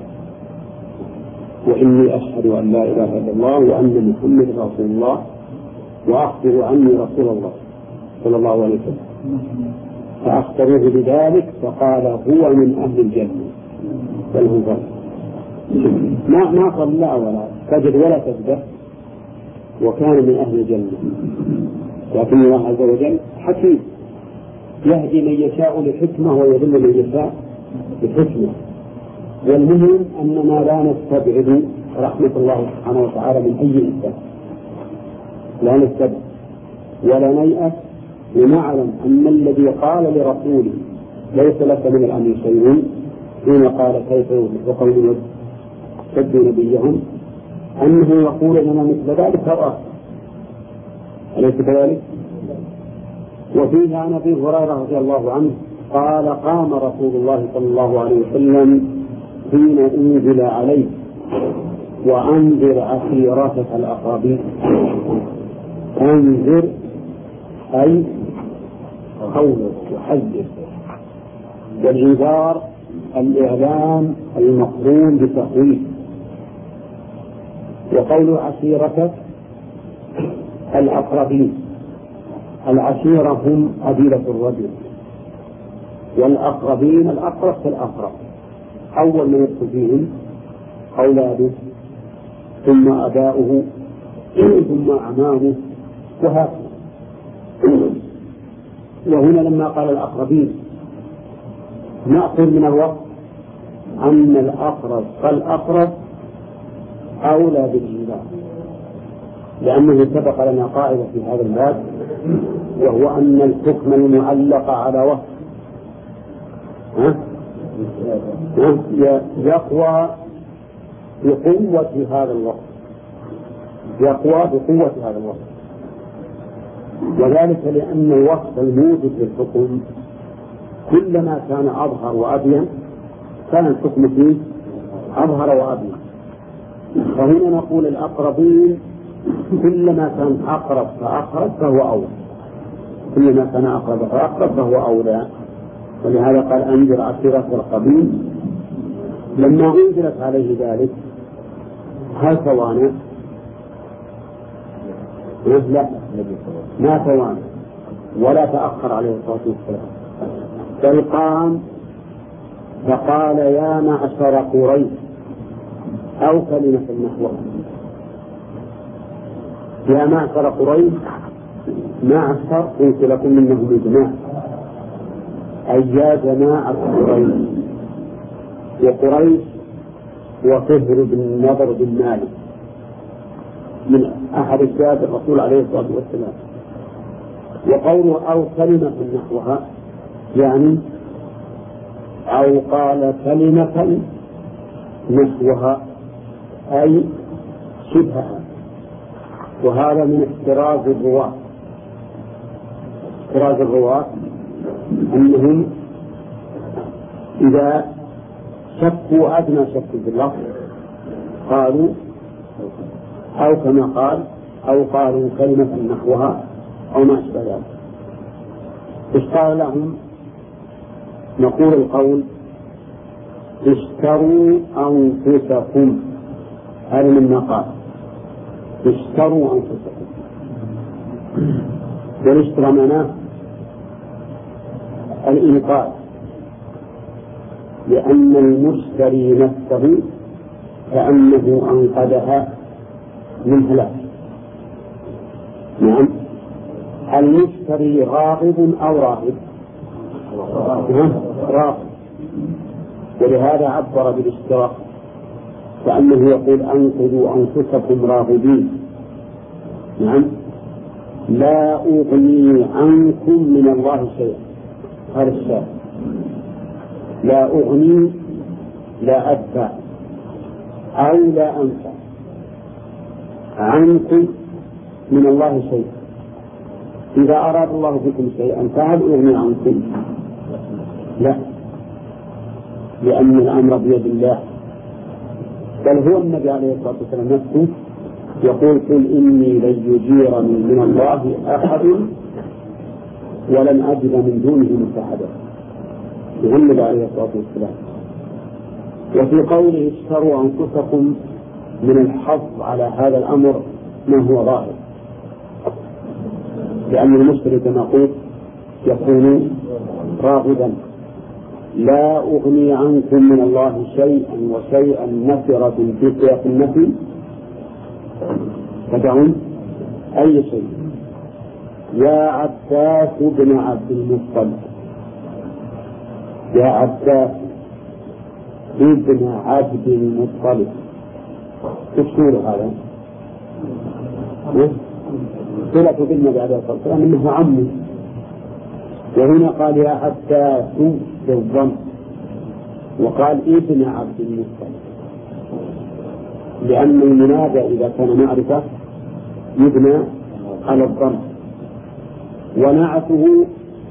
وإني أشهد أن لا إله إلا الله وأن محمد رسول الله وأخبر عني رسول الله صلى الله عليه وسلم. فأخبروه بذلك فقال: هو من أهل الجنة بل هو ظلم. ما ما صلى ولا سجد ولا تسبح وكان من أهل الجنة. لكن الله عز وجل حكيم يهدي من يشاء لحكمة ويذل من يشاء لحكمة. والمهم أننا لا نستبعد رحمة الله سبحانه وتعالى من أي إنسان، لا نستبعد ولا نيأس، ونعلم أن الذي قال لرسوله ليس لك من الأمر شيء حين قال: كيف يصلح قوم سبوا نبيهم، أنه يقول لنا مثل ذلك أو أليس كذلك؟ وفيه عن أبي هريرة رضي الله عنه قال: قام رسول الله صلى الله عليه وسلم حين أنزل عليه: وأنذر عشيرتك الأقربين. أنذر أي خوف وحذر، والإنذار الإعلام المقرون بتخويف. وقول عشيرتك الأقربين. العشيرة هم قبيلة الرجل، والأقربين الأقرب فالأقرب، أول من يدخل فيهم أولاده ثم أباؤه ثم أعمامه وهكذا. وهنا لما قال الأقربين نأخذ من الوقت أن الأقرب فالأقرب أولى بالإنجاب، لأنه سبق لنا قاعدة في هذا الباب، وهو أن الحكم المعلق على وصف يقوى بقوة هذا الوصف، يقوى بقوة هذا الوصف، وذلك لأن الوصف الموجب للحكم كلما كان أظهر وأبين كان الحكم فيه أظهر وأبين. فهنا نقول الأقربين كلما كان أقرب فأقرب فهو أولى، كلما كان أقرب فأقرب فهو أولى. ولهذا قال أنذر عشيرة القبيل. لما أنزلت عليه ذلك هل توانى؟ لا، ما توانى ولا تأخر عليه الصلاة والسلام، بل قام فقال يا معشر قريش أو كلمة نحوها. يا معشر قريش، معشر قلت لكم إنه إجماع، أي يا جماعة قريش. وقريش وفهر بن نضر بن مالك من أحد الشهاد الرسول عليه الصلاة والسلام. وقوله أو كلمة نحوها يعني أو قال كلمة نحوها أي شبهها. وهذا من احتراز الرواة، احتراز الرواة أنهم إذا شكوا أدنى شك في اللفظ قالوا أو كما قال أو قالوا كلمة نحوها أو ما أشبه ذلك. إيش قال لهم؟ نقول القول اشتروا أنفسكم، هذا مما قال اشتروا أنفسكم. والاشترى معناه الإنقاذ، لأن المشتري نفسه كأنه أنقذها من هلاك. نعم، المشتري راغب أو راغب؟ راغب، ولهذا عبر بالاشتراك كأنه يقول أنقذوا أنفسكم راغبين. نعم، لا أغني عنكم من الله شيئا، هذا الشيء لا أغني لا أدفع أو لا أنفع عنكم من الله شيئا. إذا أراد الله بكم شيئا فهل أغني عنكم؟ لا، لأن الأمر بيد الله، بل هو النبي عليه الصلاة والسلام نفسه يقول قل إني لن يجيرني من الله أحد ولن أجد من دونه ملتحدا، محمد عليه الصلاة والسلام. وفي قوله اشتروا أنفسكم من الحظ على هذا الأمر ما هو ظاهر، لأن المشتري كما قلت يكون راغبا. لا أغني عنكم من الله شيئا، وشيئا نكرة في سياق النفي تدعون أي شيء. يا عباس بن عبد المطلب، يا عباس ابن عبد المطلب، تشير هذا صلة بالنبي عليه الصلاة والسلام إنه عمه. وهنا قال يا عباس بالضم، وقال ابن عبد المطلب، لأن المنادى إذا كان معرفة يبنى على الضم، ونعته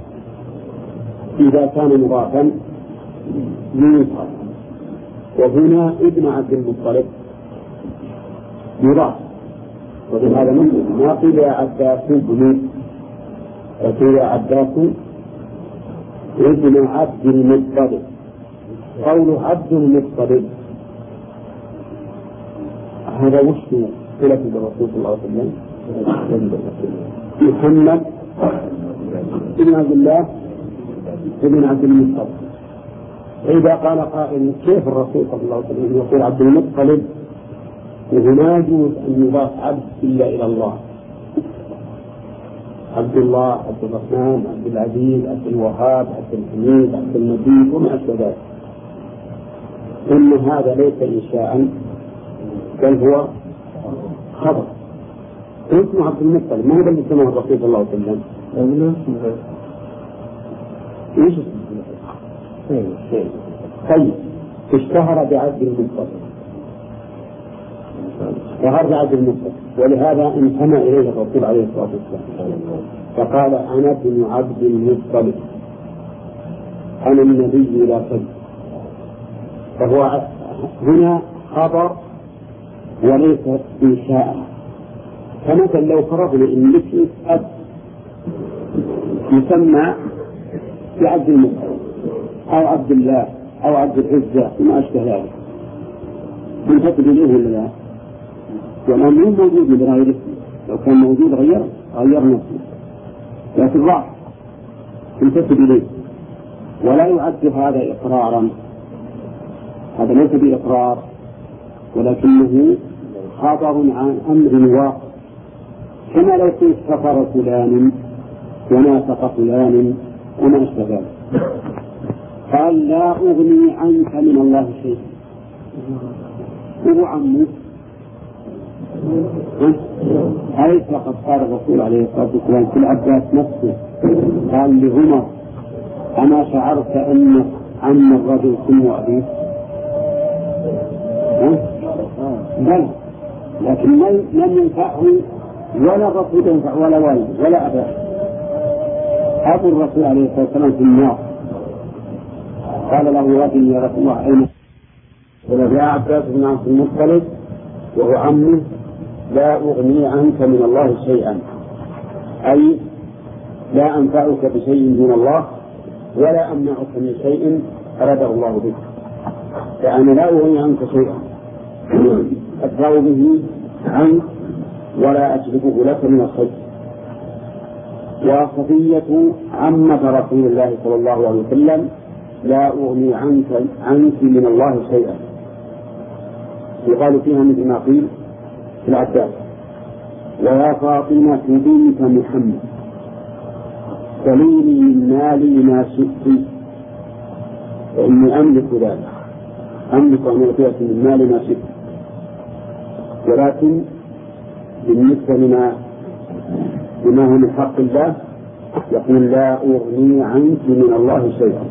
إذا كان مضافا ينصب. وهنا ابن عبد المطلب يضاف، ولهذا ما قيل يا عباس ابن، وقيل يا عباس ابن عبد المطلب. قوله عبد المطلب هذا وش صلة بالرسول صلى الله عليه وسلم؟ محمد بن عبد الله بن عبد المطلب. إذا قال قائل كيف الرسول صلى الله عليه وسلم يقول عبد المطلب وهنا يجوز أن يضاف عبد إلا إلى الله، عبد الله، عبد الرحمن، عبد العزيز، عبد الوهاب، عبد الحميد، عبد المجيد وما أشبه ذلك، إن هذا ليس إنشاء بل هو خبر. اسمه عبد المطلب، ما هو الذي سماه الرسول صلى الله عليه وسلم؟ ايش اسمه؟ طيب اشتهر بعبد المطلب، اشتهر بعبد المطلب، ولهذا انتمى اليه الرسول عليه الصلاه والسلام فقال انا ابن عبد المطلب انا النبي لا كذب. فهو هنا خبر وليس انشاء. فمثلا لو فرضنا ان لك اب يسمى بعبد المطلب او عبد الله او عبد العزة وما اشبه ذلك، تنتسب اليه ولا لا؟ والان مو موجود من غير اسمه، لو كان موجود غير غير نفسه، لكن راح تنتسب اليه ولا يعد هذا اقرارا. هذا ليس باقرار ولكنه خبر عن امر واقع، كما لو كنت كفر فلان ونافق فلان وما أشبه ذلك. قال لا أغني عنك من الله شيء. هو عمه أليس قد قال الرسول عليه الصلاة والسلام في العباس نفسه قال لعمر أما شعرت أن عم الرجل سمو أبيه؟ بل لكن لم ينفعه ولا الرسول ينفع ولا والد ولا أباه. أبو الرسول عليه الصلاة والسلام في النار قال له رجل يا رسول الله أين؟ قال يا عباس بن عبد المطلب وهو عمه لا أغني عنك من الله شيئا، أي لا أنفعك بشيء من الله ولا أمنعك من شيء أراده الله بك، فأنا لا أغني عنك شيئا أدفع به عنك ولا أجلبه لك من الخير. وصفية عمة رسول الله صلى الله عليه وسلم لا أغني عنك عنك من الله شيئا، يقال فيها مثل ما قيل في العباس ويا فاطمة بنت محمد سليني من مالي ما شئت فإني أملك ذلك، أملك أن أعطيك من مالي ما شئت. ولكن بالنسبة لما بما هو من حق الله يقول لا أغني عنك من الله شيئا.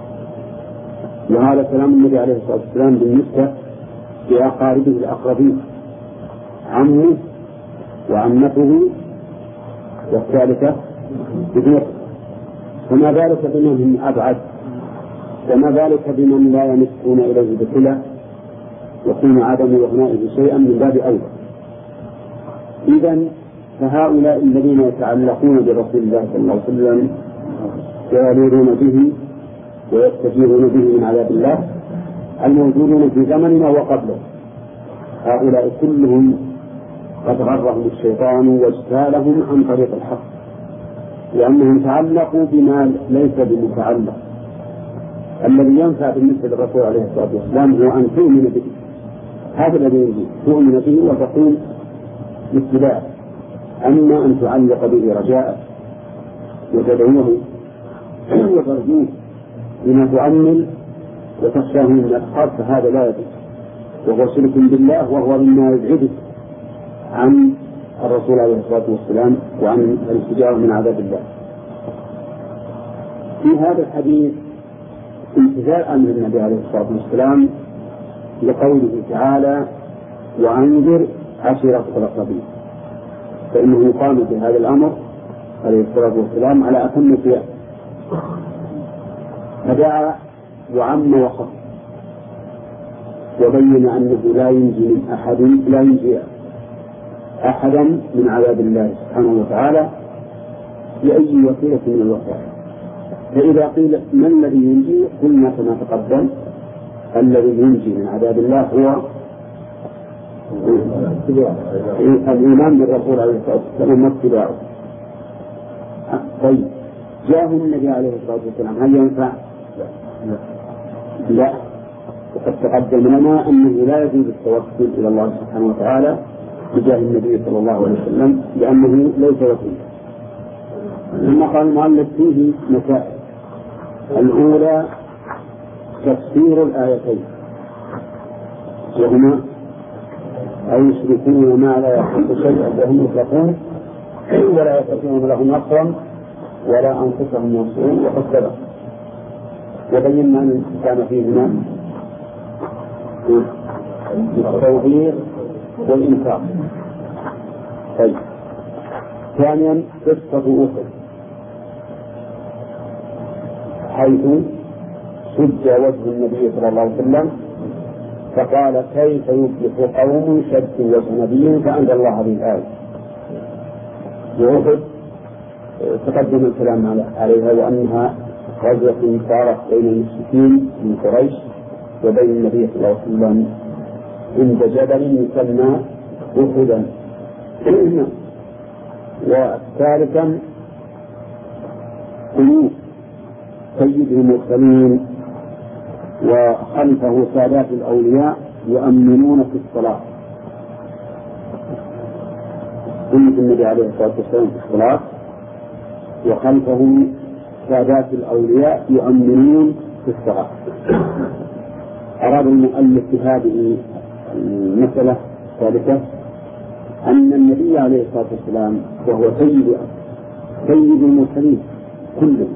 وهذا كلام النبي عليه الصلاة والسلام بالنسبة لأقاربه الأقربين عمه وعمته والثالثة بذنب، فما ذلك بمن هم أبعد، وما ذلك بمن لا يمسون إليه بصلة يكون عدم إغنائه شيئا من باب أولى. إذن فهؤلاء الذين يتعلقون برسول الله صلى الله عليه وسلم يليرون به ويستجيرون به من عذاب الله الموجودون في زمننا وقبله، هؤلاء كلهم قد غرهم الشيطان واجتالهم عن طريق الحق، لأنهم تعلقوا بما ليس بمتعلق. الذي ينفع بالنسبة للرسول عليه الصلاة والسلام هو أن تؤمن به، هذا الذي ينفع تؤمن به وتقوم بالاتباع، أما أن تعلق به رجاء وتدعوه وترجوه بما تؤمل وتخشاه من الأخطار فهذا لا يجوز، وهو شرك بالله وهو مما يبعدك عن الرسول عليه الصلاة والسلام وعن الاستجارة من عذاب الله. في هذا الحديث امتثال أمر النبي عليه الصلاة والسلام لقوله تعالى وأنذر عشيرتك الأقربين، فإنه يقام بهذا الأمر عليه الصلاة والسلام على أتم القيام، فدعا وعم وخص وبين أنه لا ينجي من أحد لا ينجي أحدا من عذاب الله سبحانه وتعالى بأي وسيلة من الوسائل. فإذا قيل ما الذي ينجي قلنا كما تقدم الذي ينجي من عذاب الله هو الإيمان بالرسول عليه الصلاة والسلام واتباعه. طيب جاءه النبي عليه الصلاة والسلام هل ينفع؟ لا لا وقد تقدم لنا أنه لا يجوز التوسل إلى الله سبحانه وتعالى بجاه النبي صلى الله عليه وسلم لأنه ليس وسيلة. ثم قال المؤلف فيه مسائل. الأولى تفسير الآيتين وهما أو يشركون ما لا يحق شيئا وهم يطلقون ولا يستطيعون لهم نصرا ولا أنفسهم ينصرون وقد سبق وبينا أن كان فيهما التوبيخ والإنكار. طيب ثانيا قصة أخرى حيث سد وجه النبي صلى الله عليه وسلم فقال كيف يفلح قوم شدوا وجه نبي فأنزل الله هذه الآية. وأخذ تقدم الكلام عليها وأنها غزوة صارت بين المشركين من قريش وبين النبي صلى الله عليه وسلم عند جبل يسمى أحدا. وثالثا قلوب سيد المرسلين وخلفه سادات الأولياء يؤمنون في الصلاة. قلت النبي عليه الصلاة والسلام في الصلاة وخلفه سادات الأولياء يؤمنون في الصلاة. أراد المؤلف بهذه المسألة الثالثة أن النبي عليه الصلاة والسلام وهو سيد سيد المرسلين كلهم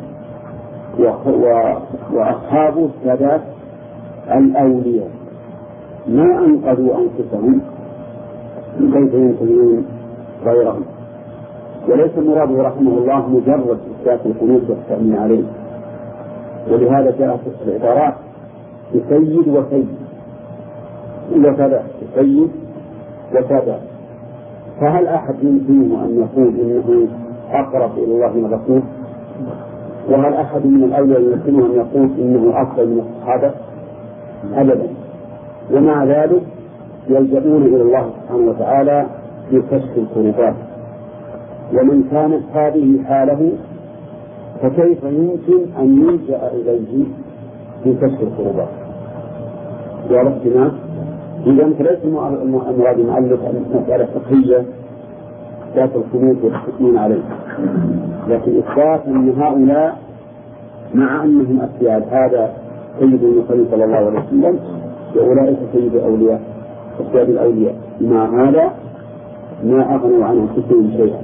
وأصحابه سادات الأولياء ما أنقذوا أنفسهم كيف ينقذون غيرهم. وليس مراده رحمه الله مجرد إثبات القنوت والتأمين عليه، ولهذا جاءت العبارات بسيد وسيد وكذا سيد وكذا. فهل أحد يمكنه أن يقول إنه أقرب إلى الله من الرسول؟ وهل أحد من الأولياء يمكنه أن يقول إنه أفضل من الصحابة؟ أبدا. ومع ذلك يلجؤون إلى الله سبحانه وتعالى في كشف الكربات. ومن كانت هذه حاله فكيف يمكن أن يلجأ إليه في كشف الكربات؟ وعرفتنا إذا ليس المراد المؤلف مسألة فقهية ذات الخلود والتكمين عليه، لكن إثبات أن هؤلاء مع أنهم أسياد هذا سيد المرسلين صلى الله عليه وسلم وأولئك سيد الأولياء أسياد الأولياء، مع هذا ما أغنوا عن أنفسهم شيئا.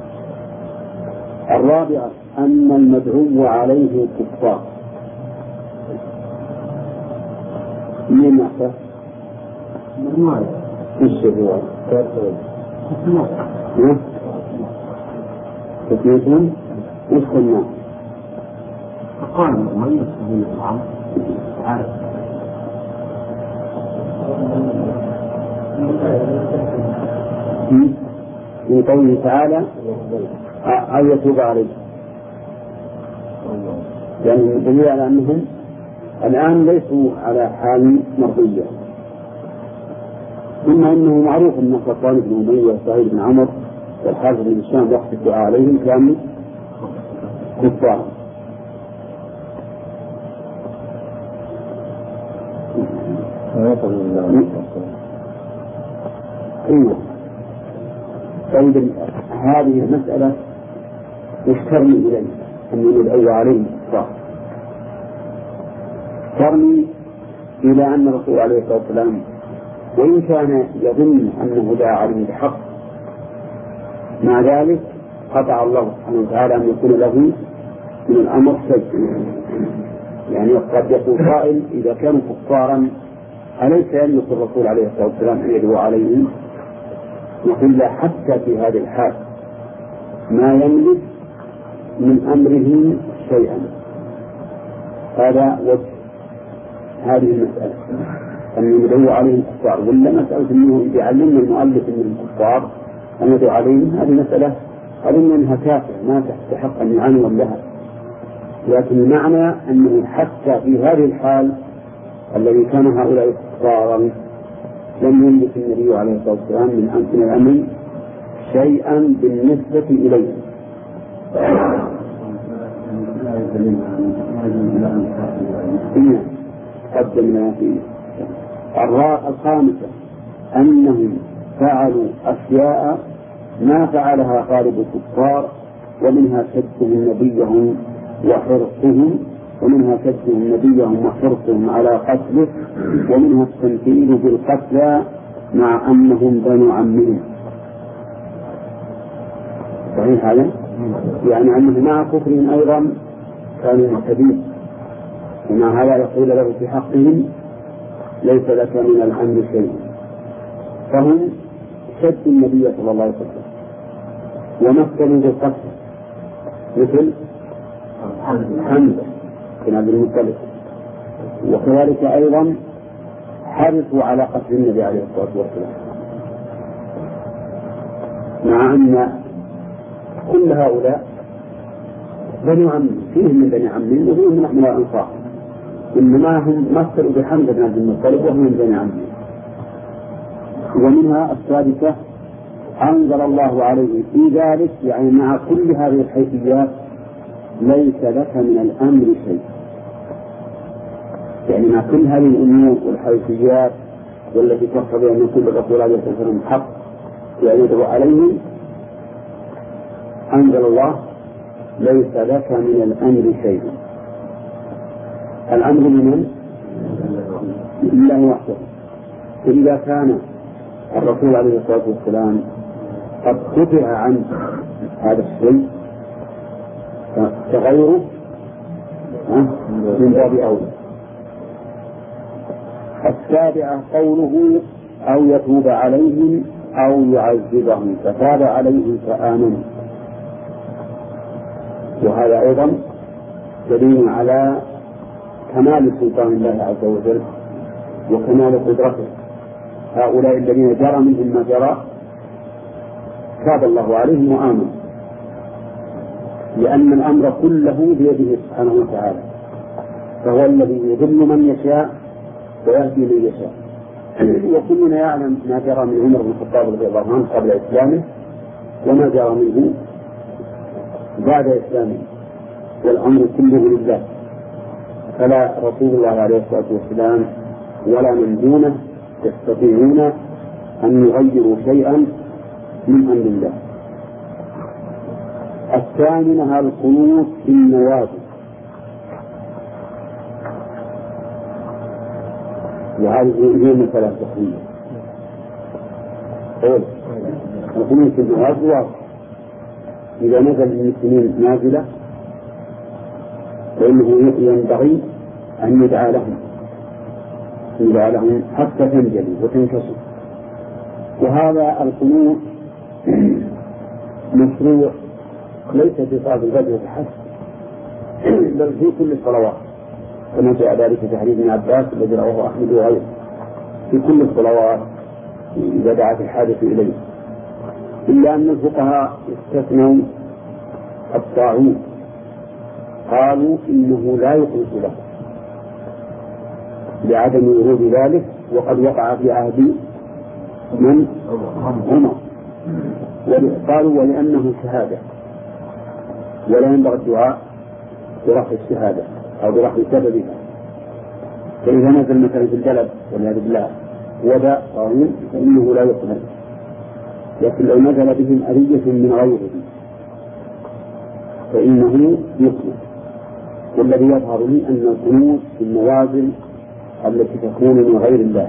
الرابعة أن المدعو عليه الكفار. من ماذا؟ مجموعة إيش الرواية؟ مجموعة تثبيتهم وش قلنا؟ فقال مميز من العام عارف من قوله تعالى أو يتوب عليه، يعني دليل على أنهم الآن ليسوا على حال مرضية. ثم إنه معروف أن صفوان بن أمية وسعيد بن عمر والحارث بن هشام وقت الدعاء عليهم كانوا كفار. أيوة. طيب هذه المسألة يشترني إليه أن يدعو عليه كفار، ترمي إلى أن الرسول عليه الصلاة والسلام وإن كان يظن أنه دعا عليه بحق مع ذلك قطع الله سبحانه وتعالى أن يكون له من الأمر شيء. يعني قد يقول قائل إذا كانوا كفارا أليس يملك الرسول عليه الصلاة والسلام أن يدعو عليهم؟ يقول لا، حتى في هذه الحال ما يملك من أمره شيئا. هذا وجه هذه المسألة أن يدعو عليهم كفار، ولا مسألة أنه يعلمنا المؤلف من الكفار أن يدعو عليهم، هذه مسألة أظن أنها كافية ما تستحق أن يعنون لها. لكن المعنى أنه حتى في هذه الحال الذي كان هؤلاء كفارا لم يملك النبي عليه الصلاة والسلام من أمكن الأمر شيئا بالنسبة إليه. قدمنا في الخامسة أنهم فعلوا أشياء ما فعلها غالب الكفار، ومنها كذبهم نبيهم وحرصهم ومنها كذبهم نبيهم وحرصهم على قتله، ومنها التمثيل بالقتلى مع أنهم بنو عمهم. صحيح هذا؟ يعني أنه مع كفرهم أيضا كانوا مهتدين، ومع هذا يقول له في حقهم ليس لك من الأمر شيء. فهم شد النبي صلى الله عليه وسلم ومثلوا بالقتل مثل حمزة بن عبد المطلب، وكذلك أيضا حرصوا على قتل النبي عليه الصلاة والسلام، مع أن كل هؤلاء بني عم فيهم من بني عم وفيهم من من الأنصار، إنما هم مثلوا بحمزة بن عبد المطلب وهم من بني عم. ومنها السادسة أنزل الله عليه في ذلك، يعني مع كل هذه الحيثيات ليس لك من الأمر شيء، يعني مع كل هذه الأمور والحيثيات والتي تقتضي أن كل رسول عليه الصلاة والسلام حق يدعو عليه، أنزل الله ليس لك من الأمر شيء. الأمر من الله وحده. إذا كان الرسول عليه الصلاة والسلام قد قطع عن هذا الشيء فغيره من باب أولى. السابعة قوله أو يتوب عليهم أو يعذبهم، فتاب عليهم فآمنوا، وهذا أيضا دليل على كمال سلطان الله عز وجل وكمال قدرته. هؤلاء الذين جرى منهم ما جرى تاب الله عليهم وآمنوا، لأن الأمر كله بيده سبحانه وتعالى، فهو الذي يضل من يشاء ويهدي من يشاء. وكلنا يعلم ما جرى من عمر بن الخطاب رضي الله عنه قبل إسلامه وما جرى منه بعد إسلامه، والأمر كله لله، فلا رسول الله عليه الصلاة والسلام ولا من دونه يستطيعون أن يغيروا شيئا من أمر الله. الثامنة القنوت في النوازل، وهذه هي مثلا التقوية. القنوت في النوازل واضح، إذا نزل المسلمين نازلة فإنه ينبغي أن يدعى لهم يدعى لهم حتى تنجلي وتنكسر. وهذا القنوت مشروع ليس في صلاة الفجر فحسب، بل في كل الصلوات، كما جاء ذلك في حديث ابن عباس الذي رواه أحمد وغيره، في كل الصلوات إذا دعت الحاجة إليه، إلا أن الفقهاء استثنوا الطاعون، قالوا إنه لا يقنط له لعدم ورود ذلك، وقد وقع في عهد من عمر، قالوا ولأنه شهادة ولا ينبغي الدعاء برفع الشهادة أو برفع سببها، فإذا نزل مثلا في البلد والعياذ بالله وباء طاعون فإنه لا يقبل، لكن لو نزل بهم أذية من غيره فإنه يقبل. والذي يظهر لي أن القنوت في النوازل التي تكون من غير الله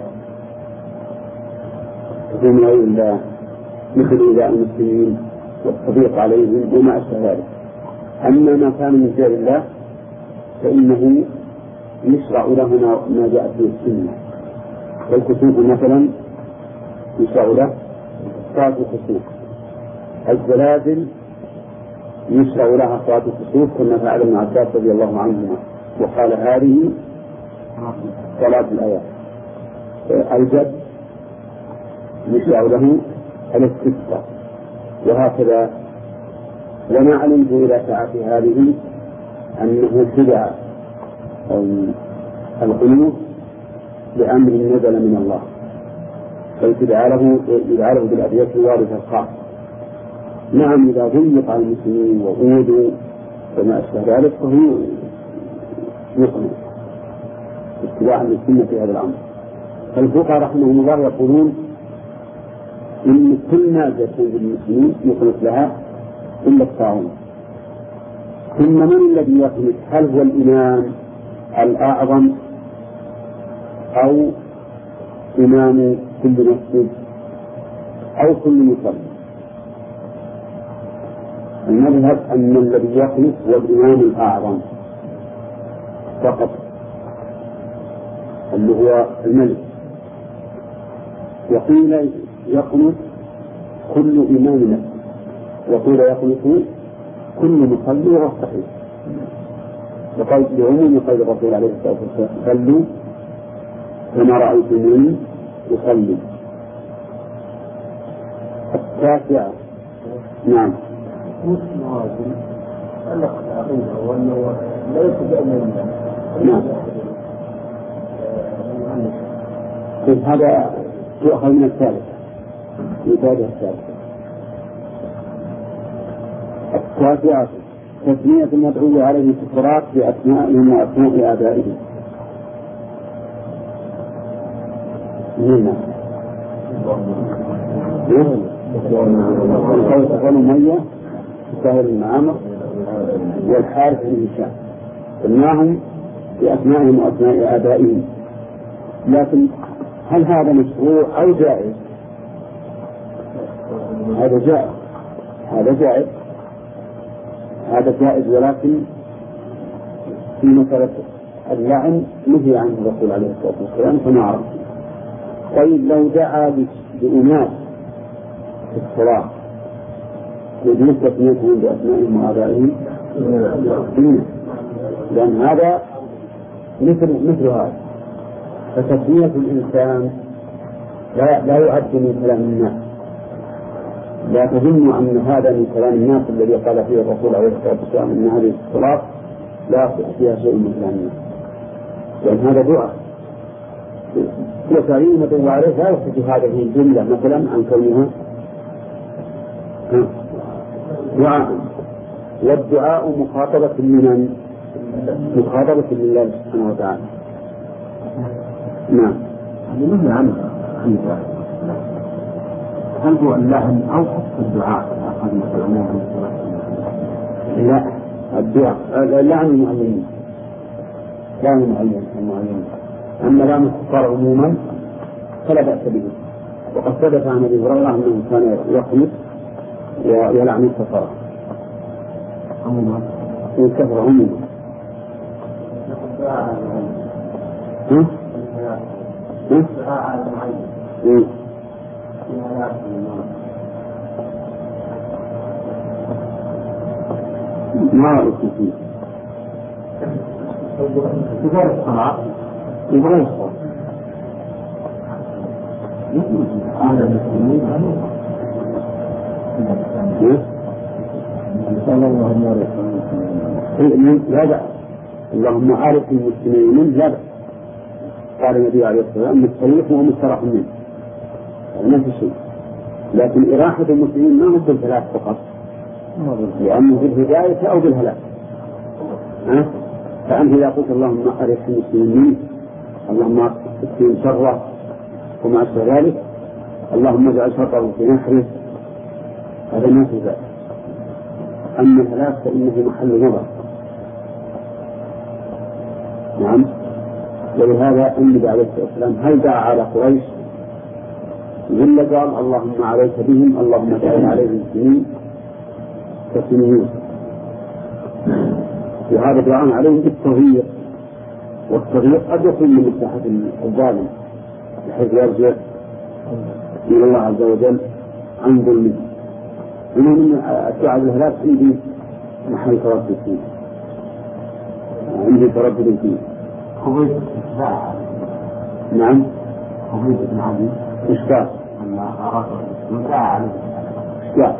تكون من غير الله مثل إيذاء المسلمين والتضييق عليهم وما أشبه ذلك. أما ما كان من غير الله فإنه يشرع له ما جاء في السنة، والكسوف مثلا يشرع له صلاة الكسوف، الزلازل يشرع لها صلاة الكسوف كما فعل ابن عباس رضي الله عنهما وقال هذه صلاة الآيات. الجد يشرع له الاستسقاء، وهكذا. وما علمت إلى ساعة هذه أنه اتبع القنوت بأمر نزل من الله، فيدعى له يدعى له بالأبيات الواردة الخاصة. نعم إذا ضيق على المسلمين وأودوا وما أشبه ذلك فهو يقنع اتباعا للسنة في هذا الأمر. فالفقهاء رحمهم الله يقولون إن كل ما يكون بالمسلمين يخلص لها إلا الطاعون. ثم من الذي يخلص؟ هل هو الإمام الأعظم أو إمام كل مسجد أو كل مصلي؟ المذهب أن الذي يخلص هو الإمام الأعظم فقط اللي هو الملك. وقيل يخلص كل إمام مسجد، وقيل يخلص كل مصلي والصحيح، وقال بعموم قول الرسول عليه الصلاة والسلام صلوا كما رأيتموني يصلي. التاسعة نعم نعم هذا يؤخذ من الثالث يتابع الثالث. التاسعة تسمية المدعو عليه الصلاة بأسمائهم وأسماء آبائهم. هنا قول أمية سهل بن عامر والحارث بن هشام سماهم بأسمائهم وأسماء آبائهم. لكن هل هذا مشروع أو جائز؟ هذا جائز هذا جائز هذا جائز ولكن في مسألة اللعن نهي عنه الرسول عليه الصلاة والسلام كما عرف. طيب لو دعا بأناس في الصلاة يجوز تسميتهم بأسمائهم وآبائهم؟ لأن هذا مثل مثل هذا. فتسمية الإنسان لا لا يعد من كلام الناس. لا تظن أن هذا من كلام الناس الذي قال فيه الرسول عليه الصلاة والسلام أن هذه الصلاة لا فيها شيء من كلام الناس، لأن هذا دعاء وتعليم مدعو عليه لا يخرج هذه الجملة مثلا عن كونها دعاء. والدعاء مخاطبة لمن؟ مخاطبة لله سبحانه وتعالى. نعم. من عنه هل هو اللعن أو الدعاء؟ لا الدعاء اللعن المعلمين لعن المعلمين. أما لعن الكفار عموما فلا بأس به. وقد ثبت عن أبي هريرة أنه كان يخلص ويلعن الكفار عموما الكفر عموما. ها؟ ها؟ ما رأيك فيه؟ كفار الصلاة يبغى الصلاة على المسلمين صلى الله عليه وسلم لا بأس. اللهم عارف المسلمين لا بأس. قال النبي عليه الصلاة والسلام مستريح ومستراح منه ما في شيء. لكن إراحة المسلمين ما هو بالهلاك فقط، لأنه بالهداية أو بالهلاك. أه؟ فأنت إذا قلت اللهم أرح المسلمين اللهم اكفهم شره وما أشبه ذلك اللهم اجعل شره في نحره هذا ما في ذلك. أما الهلاك فإنه محل نظر. نعم. ولهذا النبي عليه الصلاة والسلام هل دعا على قريش إلا قال اللهم عليك بهم اللهم اجعل عليهم سنين كسنين. وهذا دعاء عليهم بالتغيير، والتغيير قد يكون من مصلحة الظالم بحيث يرجع إلى الله عز وجل عن ظلمه. ومن الدعاء بالهلاك عندي محل تردد فيه، عندي تردد فيه. خويت نعم. خويت بن عدي إشكال لما أراد ودعا عليه إشكال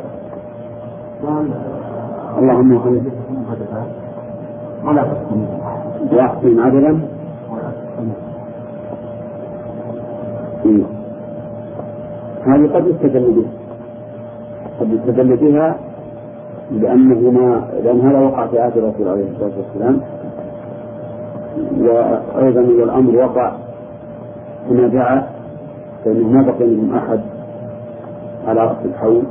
اللهم خير ولا تكون واحسن عدلا. هذه قد يستدل بها قد يستدل بها لأنه ما لأن هذا وقع في عهد الرسول عليه الصلاة والسلام، وأيضا إذا الأمر وقع هنا دعا فإنه ما بقي منهم أحد على رأس الحول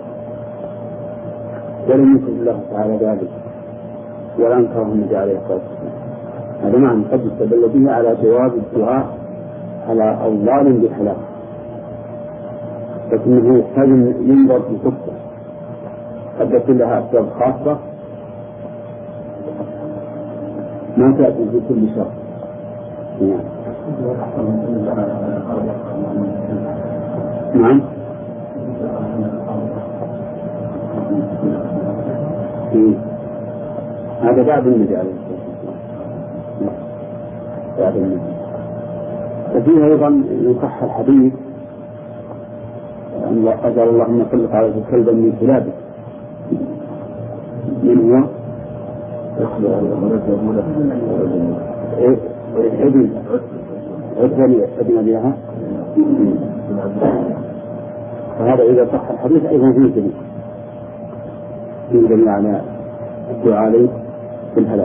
ولم يكن الله تعالى ذلك ولا أنكره النبي عليه الصلاة والسلام. هذا معنى قد يستدل به على جواب الدعاء على أضلال بحلال، لكنه يحتاج ينظر في قصة قد يكون لها أسباب خاصة ما تأتي في كل شر. نعم. هذا بعد النبي عليه الصلاة والسلام بعد النبي. وفيه أيضا يصح الحديث أن أجعل اللهم طلق عليه كلبا من كلابه. من هو؟ ابن ابن ابن بها. فهذا إذا صح الحديث أيضا فيه دليل فيه دليل على الدعاء عليه في الهلاك.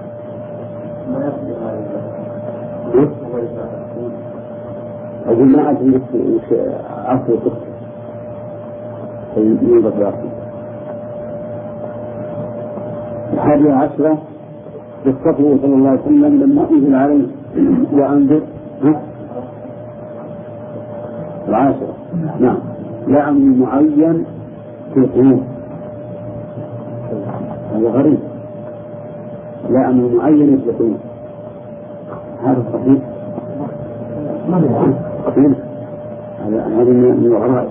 أقول ما أدري وش عصر القصة ينظر في عصر. الحادية عشرة قصته صلى الله عليه وسلم لما أنزل عليه وأنذر العاشرة. نعم. لعن معين في القلوب هذا غريب. لعن معين في القلوب هذا صحيح؟ صحيح. هذا من الغرائب.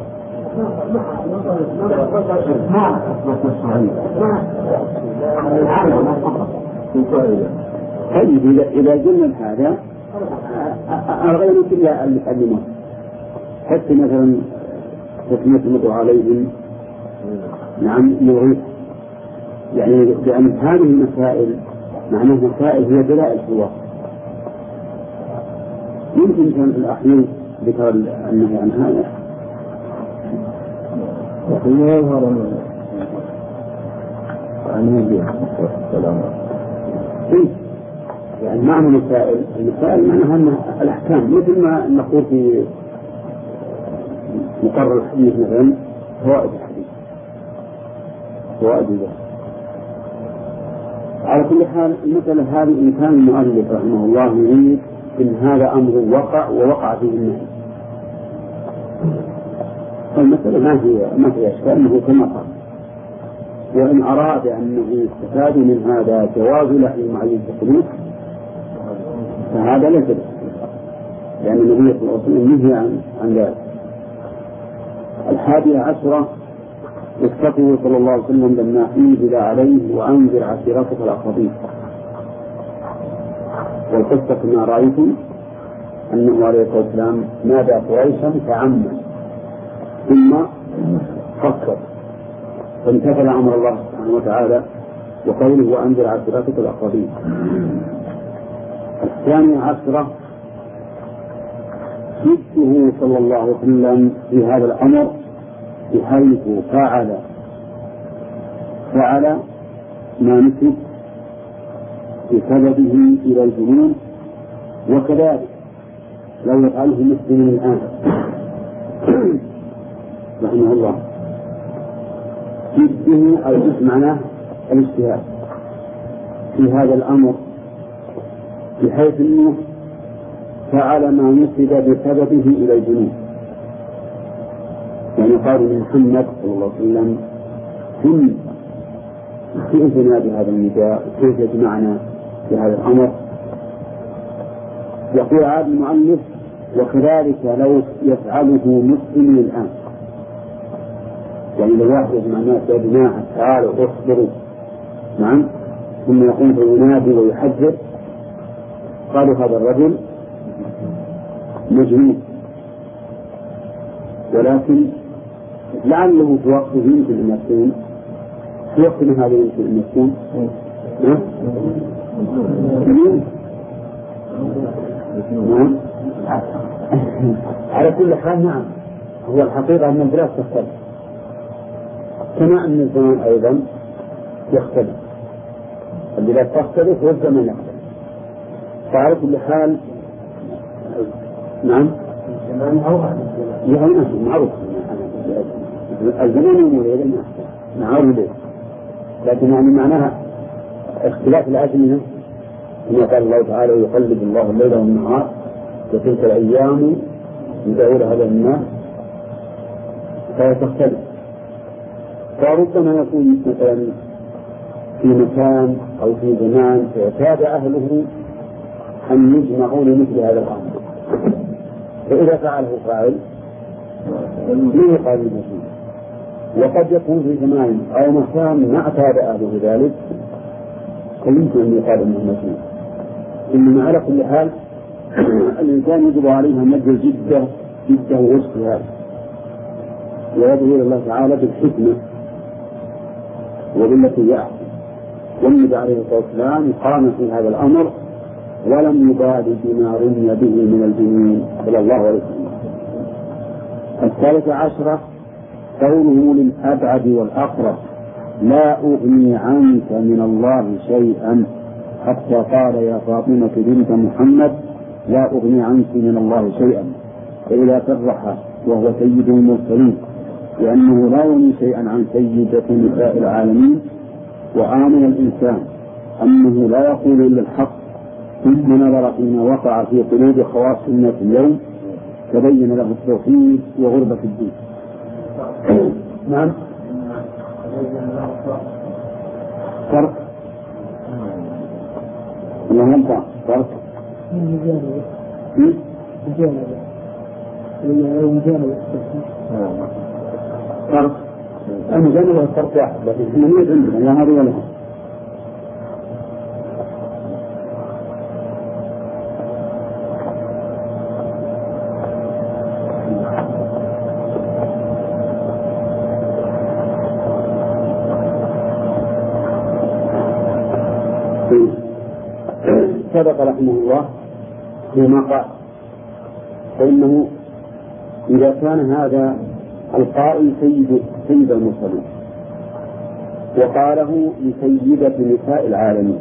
طيب إذا قلنا هذا الغير كلها اللي حتى مثلا تسمية عليهم نعم يغيث، يعني لأن هذه المسائل معناها مسائل هي دلائل في الواقع. يمكن كان في الأحيان ذكر النهي عن هذا وقيل يظهر عن الدين والسلام. يعني معنى المسائل المسائل معناها الأحكام، مثل ما نقول في مقرر الحديث مثلا فوائد الحديث فوائد الله. على كل حال المسألة هذه إن كان المؤلف رحمه الله يريد إن هذا أمر وقع ووقع فيه النهي، فالمسألة ما هي ما هي أشكال أنه كما قال. وإن أراد أنه يستفاد من هذا جواز لحي معين التقليد فهذا ليس به، لأن النبي صلى الله عليه وسلم نهي عن عن ذلك. الحادية عشرة قصته صلى الله عليه وسلم لما أنزل عليه وأنذر عشيرتك الأقربين. والقصة كما رأيتم أنه عليه الصلاة والسلام نادى قريشا فعمّ ثم فكر فانتفل أمر الله سبحانه وتعالى وقوله وأنذر عشيرتك الأقربين. الثانية عشرة جده صلى الله عليه وسلم في هذا الأمر بحيث فعل فعل ما نسب بسببه إلى الجنون، وكذلك لو يفعله مسلم الآن رحمه الله جده أو جد معناه الاجتهاد في هذا الأمر بحيث أنه فعل ما نسب بسببه إلى الجنون. يعني قال محمد صلى الله عليه وسلم كن كيف نادي هذا النداء كيف يجمعنا في هذا الأمر. يقول عاد المؤلف وكذلك لو يفعله مسلم الآن، يعني لو واحد يجمع الناس يا جماعة تعالوا اصبروا نعم ثم يقوم بالنادي ويحذر قالوا هذا الرجل مجنون، ولكن لعله في وقته يمكن أن يكون في وقتنا هذا يمكن أن يكون نعم على كل حال. نعم هو الحقيقة أن البلاد تختلف كما أن الزمان أيضا يختلف، البلاد تختلف والزمن يختلف. فعلى كل حال نعم الزمان أوضح يعني معروف الزمان والليل معروف ليه، لكن يعني معناها اختلاف الأزمنة كما قال الله تعالى يقلب الله الليل والنهار وتلك الأيام نداولها بين الناس فهي تختلف. فربما يكون مثلا في مكان أو في زمان اعتاد أهله أن يجمعوا لمثل هذا الأمر، فإذا فعله فاعل من يقال المسلم، وقد يكون في زمان أو مكان ما اعتاد أهله ذلك فيمكن أن يقال أنه مسلم. إنما على كل حال الإنسان يجب عليه أن يبذل جده جده واجتهاد ويدعو إلى الله تعالى بالحكمة وبالتي يعصي. والنبي عليه الصلاة والسلام قام في هذا الأمر ولم يبالي بما رمي به من الجنون صلى الله عليه وسلم. الثالثة عشرة قوله للأبعد والأقرب لا أغني عنك من الله شيئا، حتى قال يا فاطمة بنت محمد لا أغني عنك من الله شيئا، فإذا صرح وهو سيد المرسلين لأنه لا يغني شيئا عن سيدة نساء العالمين، وآمن الإنسان أنه لا يقول إلا الحق، ثم نظر فيما وقع في قلوب خواص الناس اليوم تبين له التوحيد وغربة الدين. نعم فرق ولا ينفع فرق فرق المجانبة والفرق واحد، لكن احنا نريد عندنا لا هذا ولا سبق رحمه الله فيما قال، فإنه إذا كان هذا القائل سيد سيد المرسلين وقاله لسيدة نساء العالمين،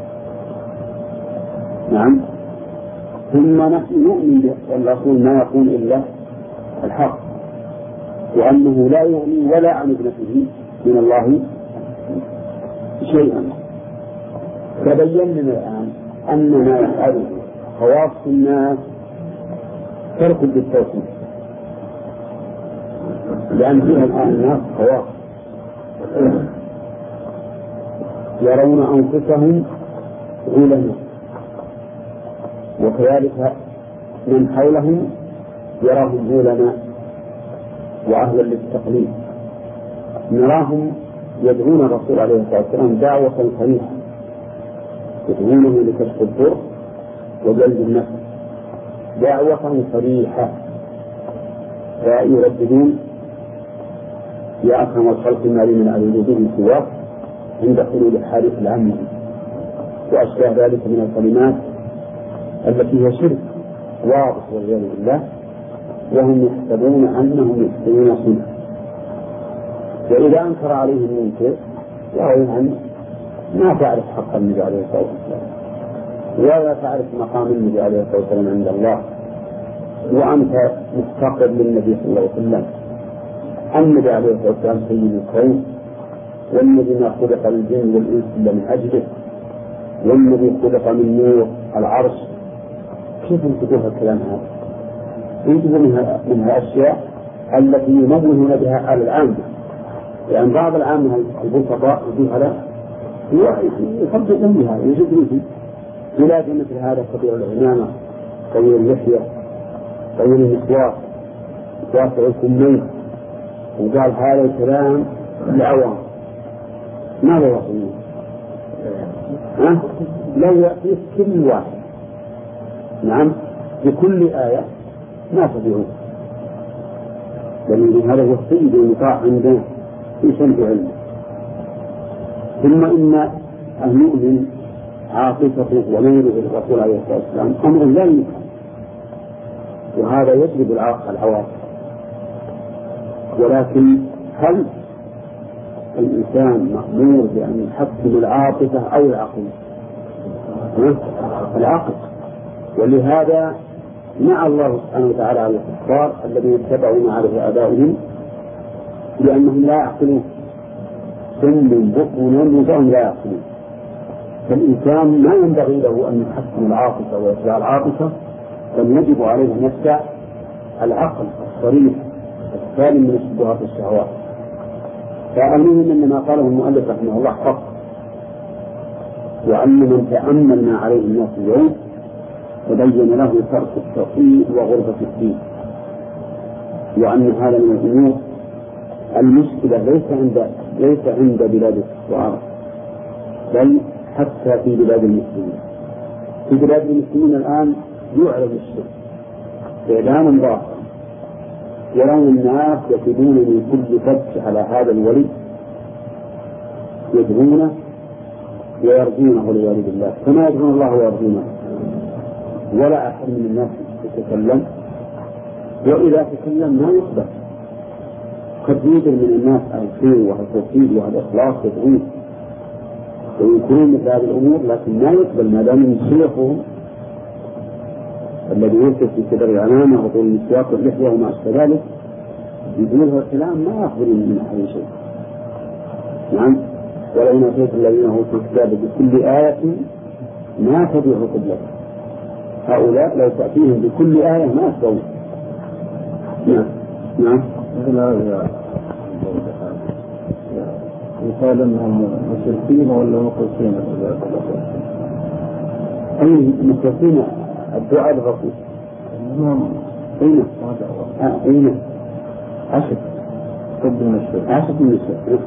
نعم، ثم نحن نؤمن بالرسول ما يقول إلا الحق، وأنه لا يغني ولا عن ابنته من الله شيئا، تبين لنا الآن أن ما يفعله خواص الناس ترك بالتوحيد، لأن فيها الآن الناس خواص يرون أنفسهم علماء، وكذلك من حولهم يراهم علماء وأهلا للتقليد، نراهم يدعون الرسول عليه الصلاة والسلام دعوة صريحة يدعونه لكشف الضر وجلب النفس، دعوة صريحة فيرددون يا أكرم الخلق ما لي من أعوذ به سواك عند حلول الحادث العام وأشباه ذلك من الكلمات التي هي شرك واضح والعياذ بالله، وهم يحسبون أنهم يحسنون صنعا. وإذا أنكر عليهم المنكر يرون أن ما تعرف حق النبي عليه الصلاة والسلام ولا تعرف مقام النبي عليه الصلاة والسلام عند الله، وأنت مفتقر للنبي صلى الله عليه وسلم. النبي عليه الصلاة والسلام سيد الكون، والنبي ما خلق الجن والإنس إلا من أجله، والنبي خلق من نور العرش. كيف تقول الكلام هذا؟ يجب منها, منها أشياء التي يموهون بها على العامة، لأن يعني بعض العامة البسطاء يقول هذا يصدقون بها يجب به، ولكن مثل هذا كبير العمامة طويل اللحية طويل المسواك واسع الكمين، وقال هذا الكلام لعوام ماذا يقولون؟ ها؟ لو يأتي كل واحد نعم بكل آية ما تبعون، لأن هذا هو السيد المطاع عندنا في شمس علمه. ثم إن المؤمن عاطفته وميله للرسول عليه الصلاة والسلام أمر لا يمكن، وهذا يجلب العواطف، ولكن هل الإنسان مأمور بأن يحكم العاطفة أو العقل؟ العقل. ولهذا نعى الله سبحانه وتعالى على الكفار الذين اتبعوا ما عليه آباؤهم لأنهم لا يعقلون، ثم بكم وهم لا يعقلون. فالإنسان ما ينبغي له أن يحكم العاطفة ويتبع العاطفة، بل يجب عليه أن يتبع العقل الصريح السالم من الشبهات والشهوات. فأمنهم أن ما قاله المؤلف رحمه الله حق، وأن من تأمل ما عليه الناس اليوم تبين له فرق التوحيد وغربة الدين، وأن هذا من الأمور المشكلة ليس عند ليس عند بلاد الكفار بل حتى في بلاد المسلمين. في بلاد المسلمين الآن يعلن الشرك إعلانا ظاهرا، يرون الناس يكيدون من كل فج على هذا الولي، يدعونه ويرجونه لوالد الله كما يدعون الله ويرجونه، ولا أحد من الناس يتكلم، وإذا تكلم ما يقبل. قد يوجد من الناس الخير والتوحيد والإخلاص يدعون وينكرون مثل هذه الأمور، لكن ما يقبل ما دام من شيخهم الذي يوجد في كبر العمامة وطول المسواق واللحية وما أشبه ذلك يقول هذا الكلام ما يخبر من أحد شيء. نعم، ولو نسيت الذين أوتوا الكتاب بكل آية ما تبعوا قبلته، هؤلاء لو تأتيهم بكل آية ما يسوون. نعم نعم يقال أنهم مشركين ولا مخلصين؟ أي مخلصين الدعاء للرسول. أين؟ أين؟ عشر. قد من الشرك. عشر من الشرك.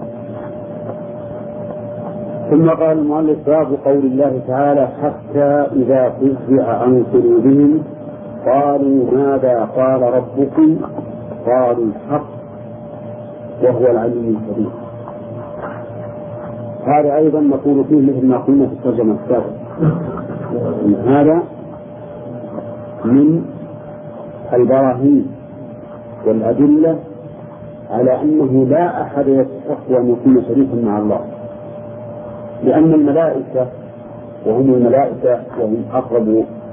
ثم قال المؤلف باب قول الله تعالى حتى إذا فزع عن قلوبهم قالوا ماذا قال ربكم قالوا الحق وهو العلي الكبير. هذا أيضا نقول فيه مثل ما قلنا في الترجمة السابقة، هذا من البراهين والأدلة على أنه لا أحد يستحق أن يكون شريكا مع الله، لأن الملائكة وهم الملائكة وهم أقرب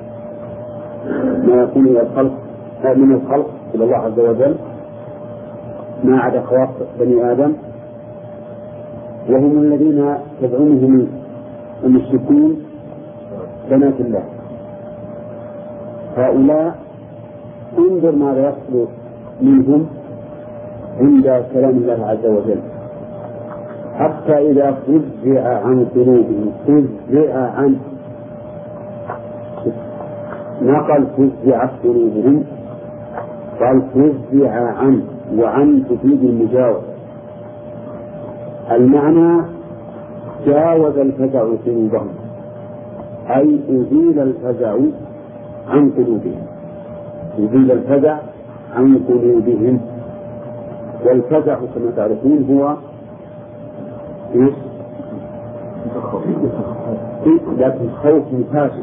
ما يكون إلى الخلق من الخلق إلى الله عز وجل ما عدا خواص بني آدم، وهم الذين تدعونهم المشركون بنات الله. هؤلاء انظر ماذا يحصل منهم عند كلام الله عز وجل حتى إذا فزع عن قلوبهم. فزع عن ما قال فزعت قلوبهم، قال فزع عن، وعن تفيد المجاوز. المعنى جاوز الفزع قلوبهم، أي أزيل الفزع عن قلوبهم، أزيل الفزع عن قلوبهم. والفزع كما تعرفون هو إيش؟ لكن خوف مفاجئ،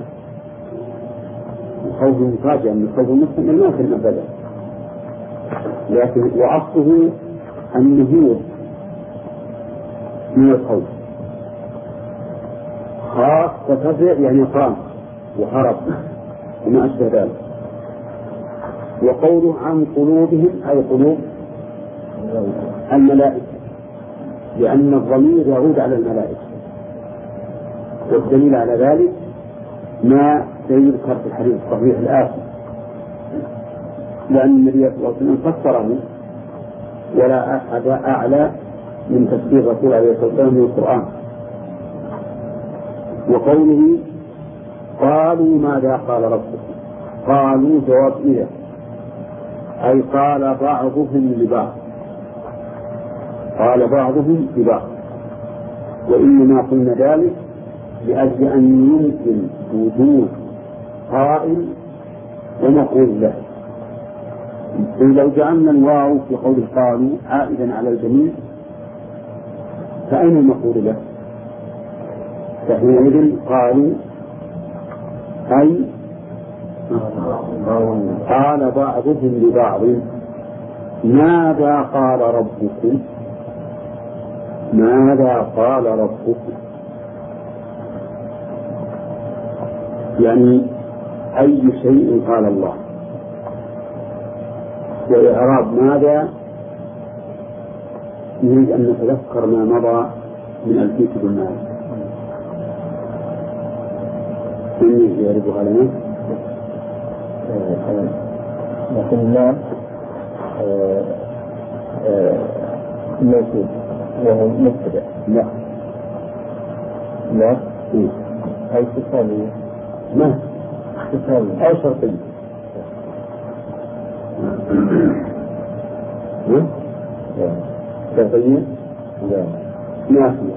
خوف مفاجئ من خوف المسلم ما كان فزع، لكن وعصه النهوض من الخوف. خاف وفزع يعني قام وهرب وما أشبه ذلك. وقوله عن قلوبهم أي قلوب الملائكة، لأن الضمير يعود على الملائكة، والدليل على ذلك ما سيذكر في الحديث الصحيح الآتي، لأن النبي صلى الله عليه وسلم فسره ولا أحد أعلى من تفسير الرسول عليه الصلاة والسلام من القرآن. وقوله قالوا ماذا قال ربكم، قالوا جواب إيه، أي قال بعضهم لبعض، قال بعضهم لبعض. وإنما قلنا ذلك لأجل أن يمكن وجود قائل ومقول له. لو جعلنا الواو في قول قالوا عائدا على الجميع فأين المقول له؟ فحينئذ قالوا أي قال بعضهم لبعض، ماذا قال ربكم؟ ماذا قال ربكم؟ يعني أي شيء قال الله. وإعراب ماذا نريد أن نتذكر ما مضى من ألفية بن مالك. من يعرفها لنا؟ لكن النام موجود وهو مبتدأ. لا لا أي استفهامية؟ ما استفهامية أو شرطية. شرطية؟ لا نافية.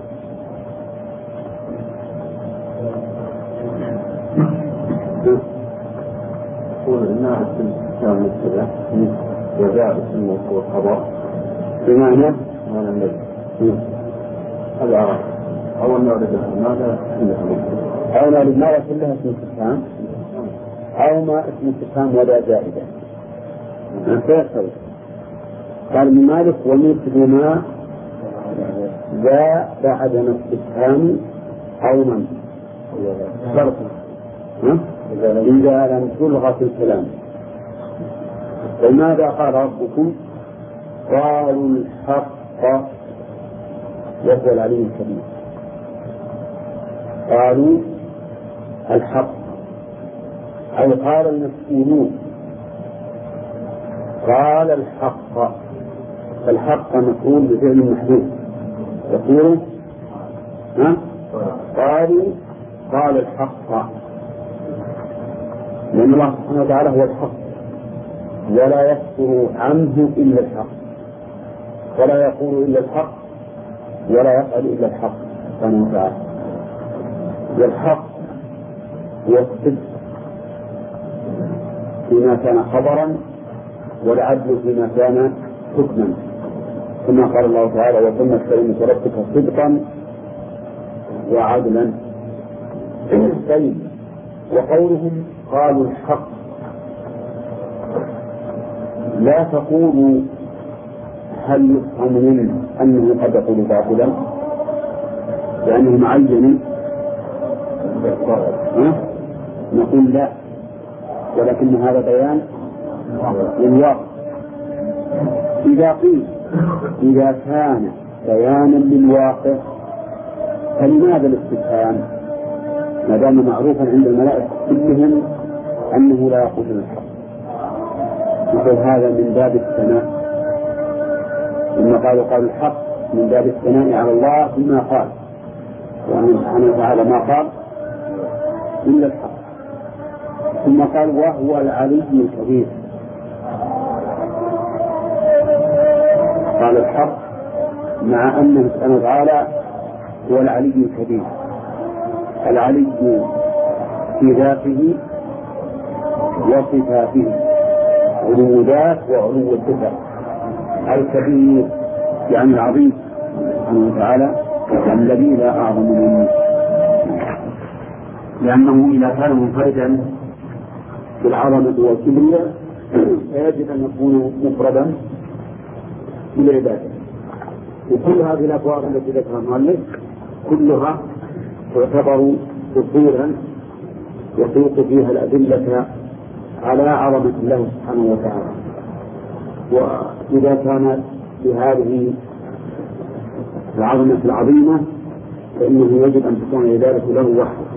يقول إنها اسم كان مبتدأ وجاء اسم موصول خبر بمعنى معنى النبي العرب أو أن نعرفها ماذا كلها أو نعرف ماذا كلها اسم استفهام أو ما اسم استفهام ولا زائدة. فيختلف. قال ابن مالك ومثل ما ذا بعد استفهام أو من شرط إذا لم تلغى في الكلام. وماذا قال ربكم؟ قالوا الحق وهو العلي الكبير. قالوا الحق أي قال المسؤولون قال الحق. الحق مفعول بفعل محذوف يقول ها قالوا قال الحق، لأن الله سبحانه وتعالى هو الحق ولا يصدر عنه إلا الحق ولا يقول إلا الحق ولا يفعل إلا الحق سبحانه وتعالى. والحق هو الصدق فيما كان خبرا والعدل فيما كان حكما، كما قال الله تعالى وتمت كلمة ربك صدقا وعدلا. طيب وقولهم قالوا الحق لا تقولوا هل يفهم منه أنه قد يقول باطلا لأنه معين نقول لا، ولكن هذا بيان للواقع. إذا قيل إذا كان بيانا للواقع فلماذا الاستفهام ما دام معروفا عند الملائكة كلهم أنه لا يقول الحق؟ مثل هذا من باب الثناء، لما قالوا قال الحق من باب الثناء على الله بما قال، وأن سبحانه وتعالى ما قال إلا الحق. ثم قال وهو العلي الكبير. قال الحق مع أنه سبحانه وتعالى هو العلي الكبير. العلي في ذاته وصفاته، علو ذات وعلو الصفات. الكبير يعني العظيم سبحانه وتعالى الذي لا أعظم منه، لأنه إذا كان منفردا بالعظمة والكبرياء فيجب أن يكون مفردا بالعبادة. وكل هذه الأبواب التي ذكرها المؤلف كلها تعتبر أصولا يسوق فيها الأدلة على عظمة الله سبحانه وتعالى. وإذا كانت بهذه العظمة العظيمة فإنه يجب أن تكون العبادة له وحده.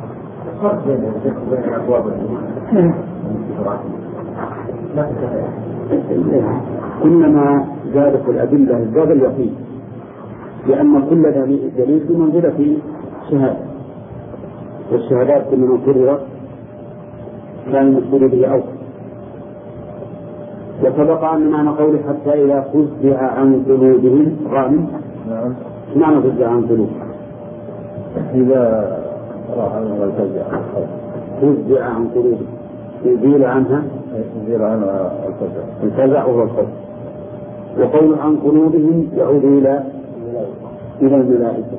كلما زادت الأدلة زاد اليقين، لأن كل دليل في منزلة شهادة، والشهادات كلما كررت كان المقصود به أوسع. وسبق أن معنى قوله حتى إذا فزع عن قلوبهم غانم. نعم. معنى فزع عن قلوبهم إذا راح عنها الفزع فزع عن قلوبهم يزيل عنها يزيل عنها الفزع الفزع وهو الخوف. وقول عن قلوبهم يعود إلى إلى الملائكة.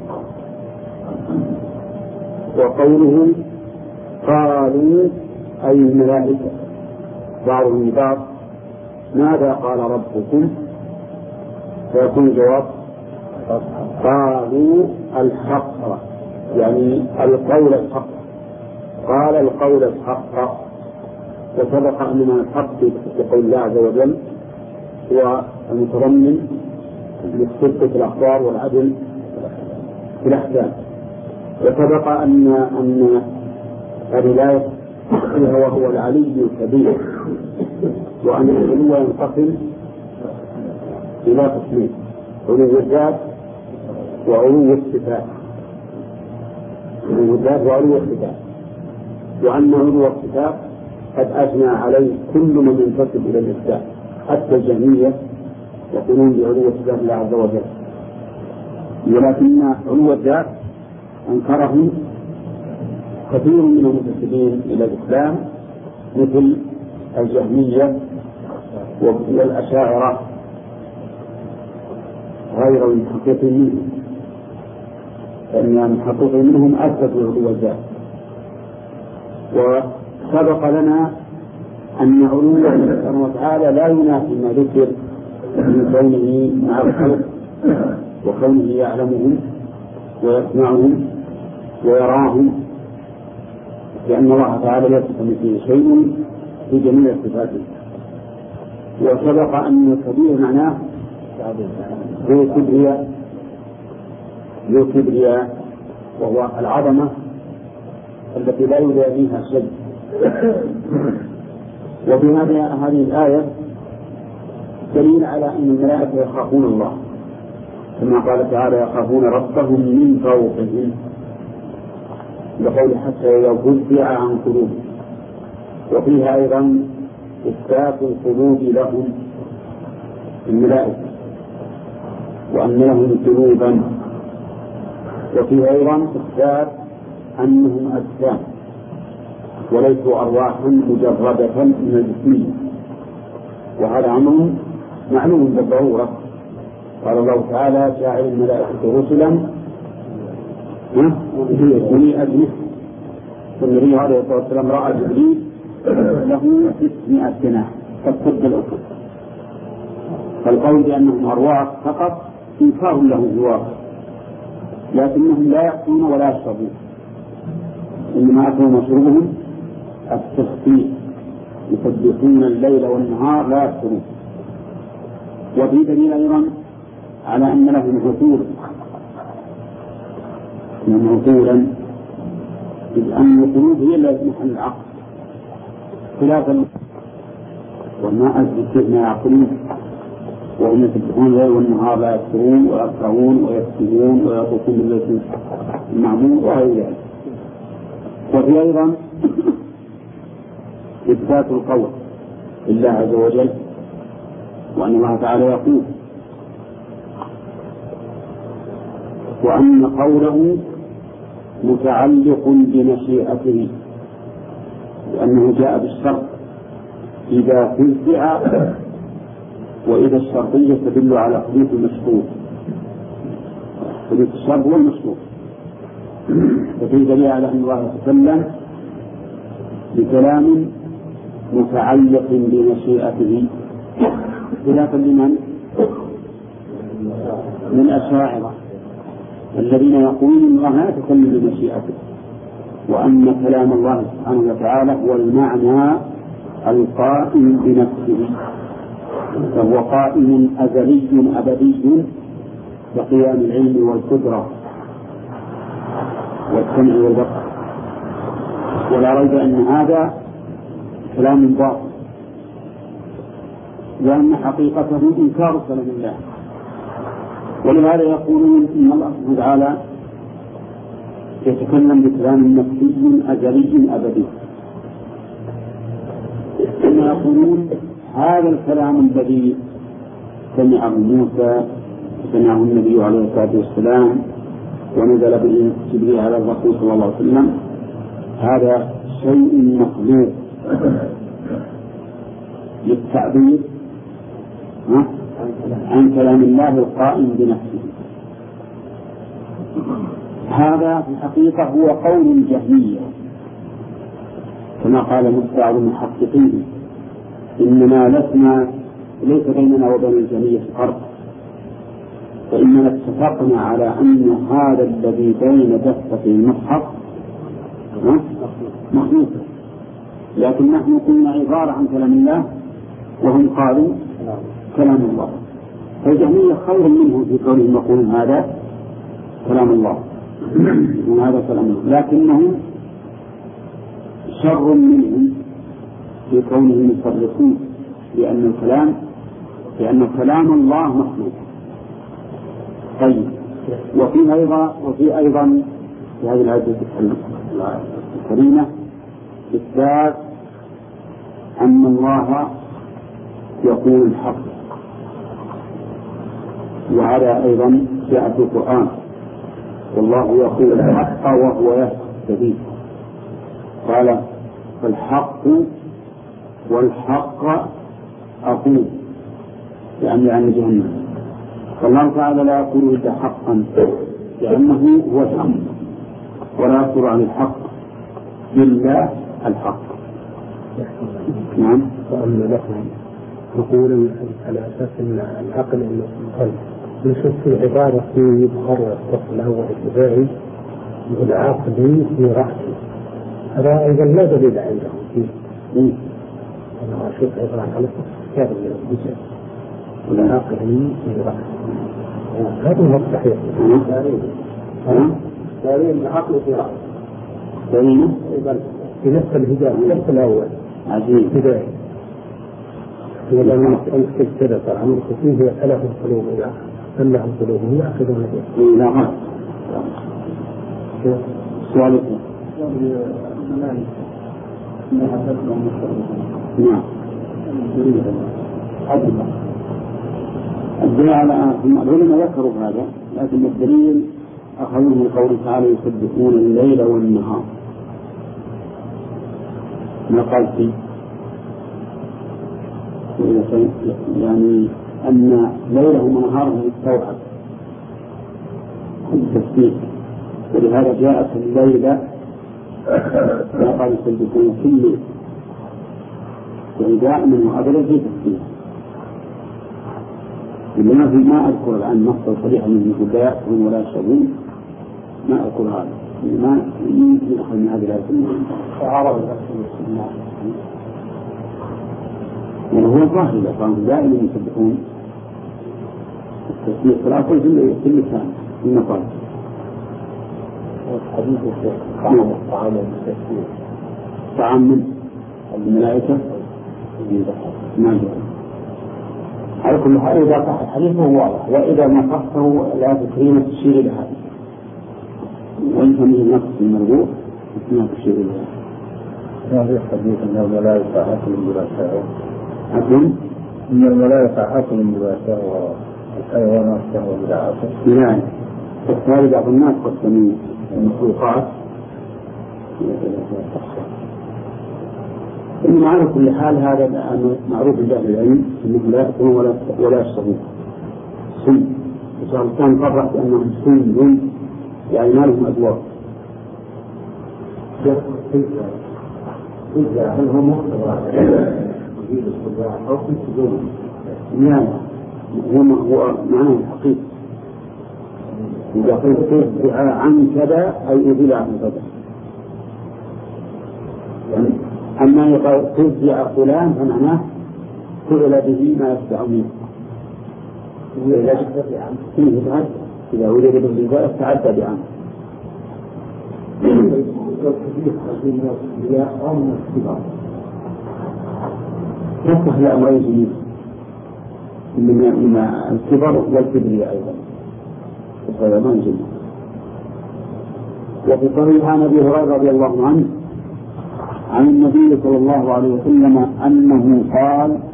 وقولهم قالوا أي الملائكة بعضهم بعض ماذا قال ربكم؟ فيكون الجواب قالوا الحق، يعني القول الحق، قال القول الحق. وسبق أننا الحق في قول الله عز وجل هو المتضمن للصدق في الأخبار والعدل في الأحكام. وسبق أن أن الولاية فيها وهو العلي الكبير، وأن العلو ينقسم إلى قسمين: علو الذات وعلو الصفات. علو الذات وعلو الصفات، وأن علو الصفات قد أثنى عليه كل من ينتسب إلى الإثبات حتى الجهمية يقولون بعلو الصفات الله عز وجل، ولكن علو الذات أنكره كثير من المنتسبين إلى الإسلام مثل الجهمية والأشاعرة غير المحققين منهم، لأن المحققين منهم أثبتوا علو الذات. وسبق لنا أن علو الله سبحانه وتعالى لا ينافي ما ذكر من كونه مع الخلق وكونه يعلمهم ويسمعهم ويراهم، لأن الله تعالى ليس كمثله شيء في جميع صفاته. وسبق أن الكبير معناه ذو الكبرياء، ذو الكبرياء وهو العظمة التي لا يدانيها شيء. وفي هذه الآية دليل على أن الملائكة يخافون الله، كما قال تعالى: يخافون ربهم من فوقهم، بقول حتى إذا فزع عن قلوبهم. وفيها أيضا إثبات القلوب لهم الملائكة وأن لهم قلوبا. وفيها أيضا إثبات أنهم أجسام وليسوا أرواحا مجردة من الجسمية، وهذا أمر معلوم بالضرورة. قال الله تعالى: جاعل الملائكة رسلا أولي أجنحة. والنبي عليه الصلاة والسلام رأى جبريل له ستمائة جناح قد سد الأفق. فالقول بأنهم أرواح فقط إنكار له الواقع، لكنهم لا يأكلون ولا يشربون، إنما أكلهم وشربهم التخفيف، يسبحون الليل والنهار لا يفترون. وفي دليل أيضا على أن لهم عقول، من عقولا، إذ أن القلوب هي التي محل العقل، خلافا والناس بكيف ما يعقلون وهم يسبحون الليل والنهار لا يفترون ويقرؤون ويكتبون ويطوفون بالبيت المعمور وغير ذلك. وفي أيضا إثبات القول لله عز وجل، وأن الله تعالى يقول، وأن قوله متعلق بمشيئته، لأنه جاء بالشرط إذا فزع، وإذا الشرطية تدل على حدوث المشروط، حدوث الشرط والمشروط. ففي دليل على أن الله يتكلم بكلام متعلق بمشيئته، خلافا لمن؟ من الأشاعرة الذين يقولون إن الله لا يتكلم بمشيئته، وأن كلام الله سبحانه وتعالى هو المعنى القائم بنفسه، فهو قائم أزلي أبدي بقيام العلم والقدرة والسمع والبصر. ولا ريب أن هذا كلام باطل، لأن حقيقته إنكار كلام الله. ولهذا يقولون إن الله سبحانه وتعالى يتكلم بكلام نفسي أزلي أبدي، ثم يقولون هذا الكلام الذي سمعه موسى سمعه النبي عليه الصلاة والسلام ونزل به جبريل على الرسول صلى الله عليه وسلم، هذا شيء مخلوق للتعبير عن كلام الله القائم بنفسه. هذا في الحقيقة هو قول الجهمية، كما قال بعض المحققين: إننا لسنا ليس بيننا وبين الجميع فرق، فإننا اتفقنا على أن هذا الذي بين دفتي المصحف مخلوق، لكن نحن قلنا عبارة عن كلام الله وهم قالوا كلام الله، فالجميع خير منهم في قولهم يقولون هذا كلام الله وهذا كلام الله، لكنهم شر منهم في كونهم يفرقون، لأن الكلام لأن كلام الله مخلوق. طيب، وفي أيضا وفي أيضا في هذه الآية الكريمة إثبات أن الله يقول الحق، وهذا أيضا جاء في القرآن، والله يقول الحق وهو يهدي السبيل، قال فالحق والحق أقول، يعني عن جهنم. فالله تعالى لا يقول إلا حقا لأنه هو الحق، ولا يقول عن الحق إلا الحق. نعم. وأما لكم نقول على أساس أن العقل إنه القلب، نشوف في عبارة في يظهر الصف الأول الابتدائي والعاقل في رأسه، هذا أيضا لا دليل عندهم فيه. أنا أشوف عبارة على الصف كامل الجزء والعاقل في رأسه، هذا هو الصحيح. دليل العقل في رأسه دليل في نفس الهداية في نفس الأول عجيب هداية. ولما أمسك كذا فعمل فيه ثلاث قلوب إلى أن لهم قلوب يأخذون بها. لا غلط. سؤالكم. نعم. الدليل على العلماء ذكروا هذا، لكن الدليل أخذوه من قوله تعالى يسبحون الليل والنهار. ما قال فيه يعني أن ليله ونهاره يستوعب التسبيح، ولهذا جاءت الليلة ما قال يسبحون كل ليل، يعني دائما وأبدا في تسبيح. لما في ما أذكر الآن نص صريحا من لا يأكلون ولا يشربون، ما أذكر هذا، ما يدخل من هذه الآية فعرض الناس وهو الظاهر إذا كانوا دائما يسبحون التسبيح في الأصل في اللسان في المقال. حديث طعام طعام التسبيح طعام من الملائكة ما جاء على كل حال. إذا صح الحديث هو واضح، وإذا ما صحه لا تكريم تشير إلى هذا، وإن كان من نقص المرجوع ما تشير إلى هذا. ما في حديث أن الملائكة أكل بلا شهوة، أكل إن الملائكة أكل بلا شهوة والحيوانات شهوة بلا عقل. نعم. وهذا بعض الناس قسموا المخلوقات، إنه على كل حال هذا معروف عند أهل العلم أنهم لا يأكلون ولا ولا يشربون سم، وصار كان قرأ بأنهم سم يعني ما لهم أدوار. هل هو مختبر يجيب الصداع أو في السجون؟ لا، هو معناه الحقيقي. إذا قلت تدفع عن كذا أي أذل عن كذا، يعني أما يقول تدفع فلان فمعناه فعل به ما يدفع منه. إذا وجد بالإنسان تعدى بعام. نفتح لأمرين جديد من الكبر والكبرياء أيضا، وهذا ما يجب. وفي صحيح عن أبي هريرة رضي الله عنه عن النبي صلى الله عليه وسلم أنه قال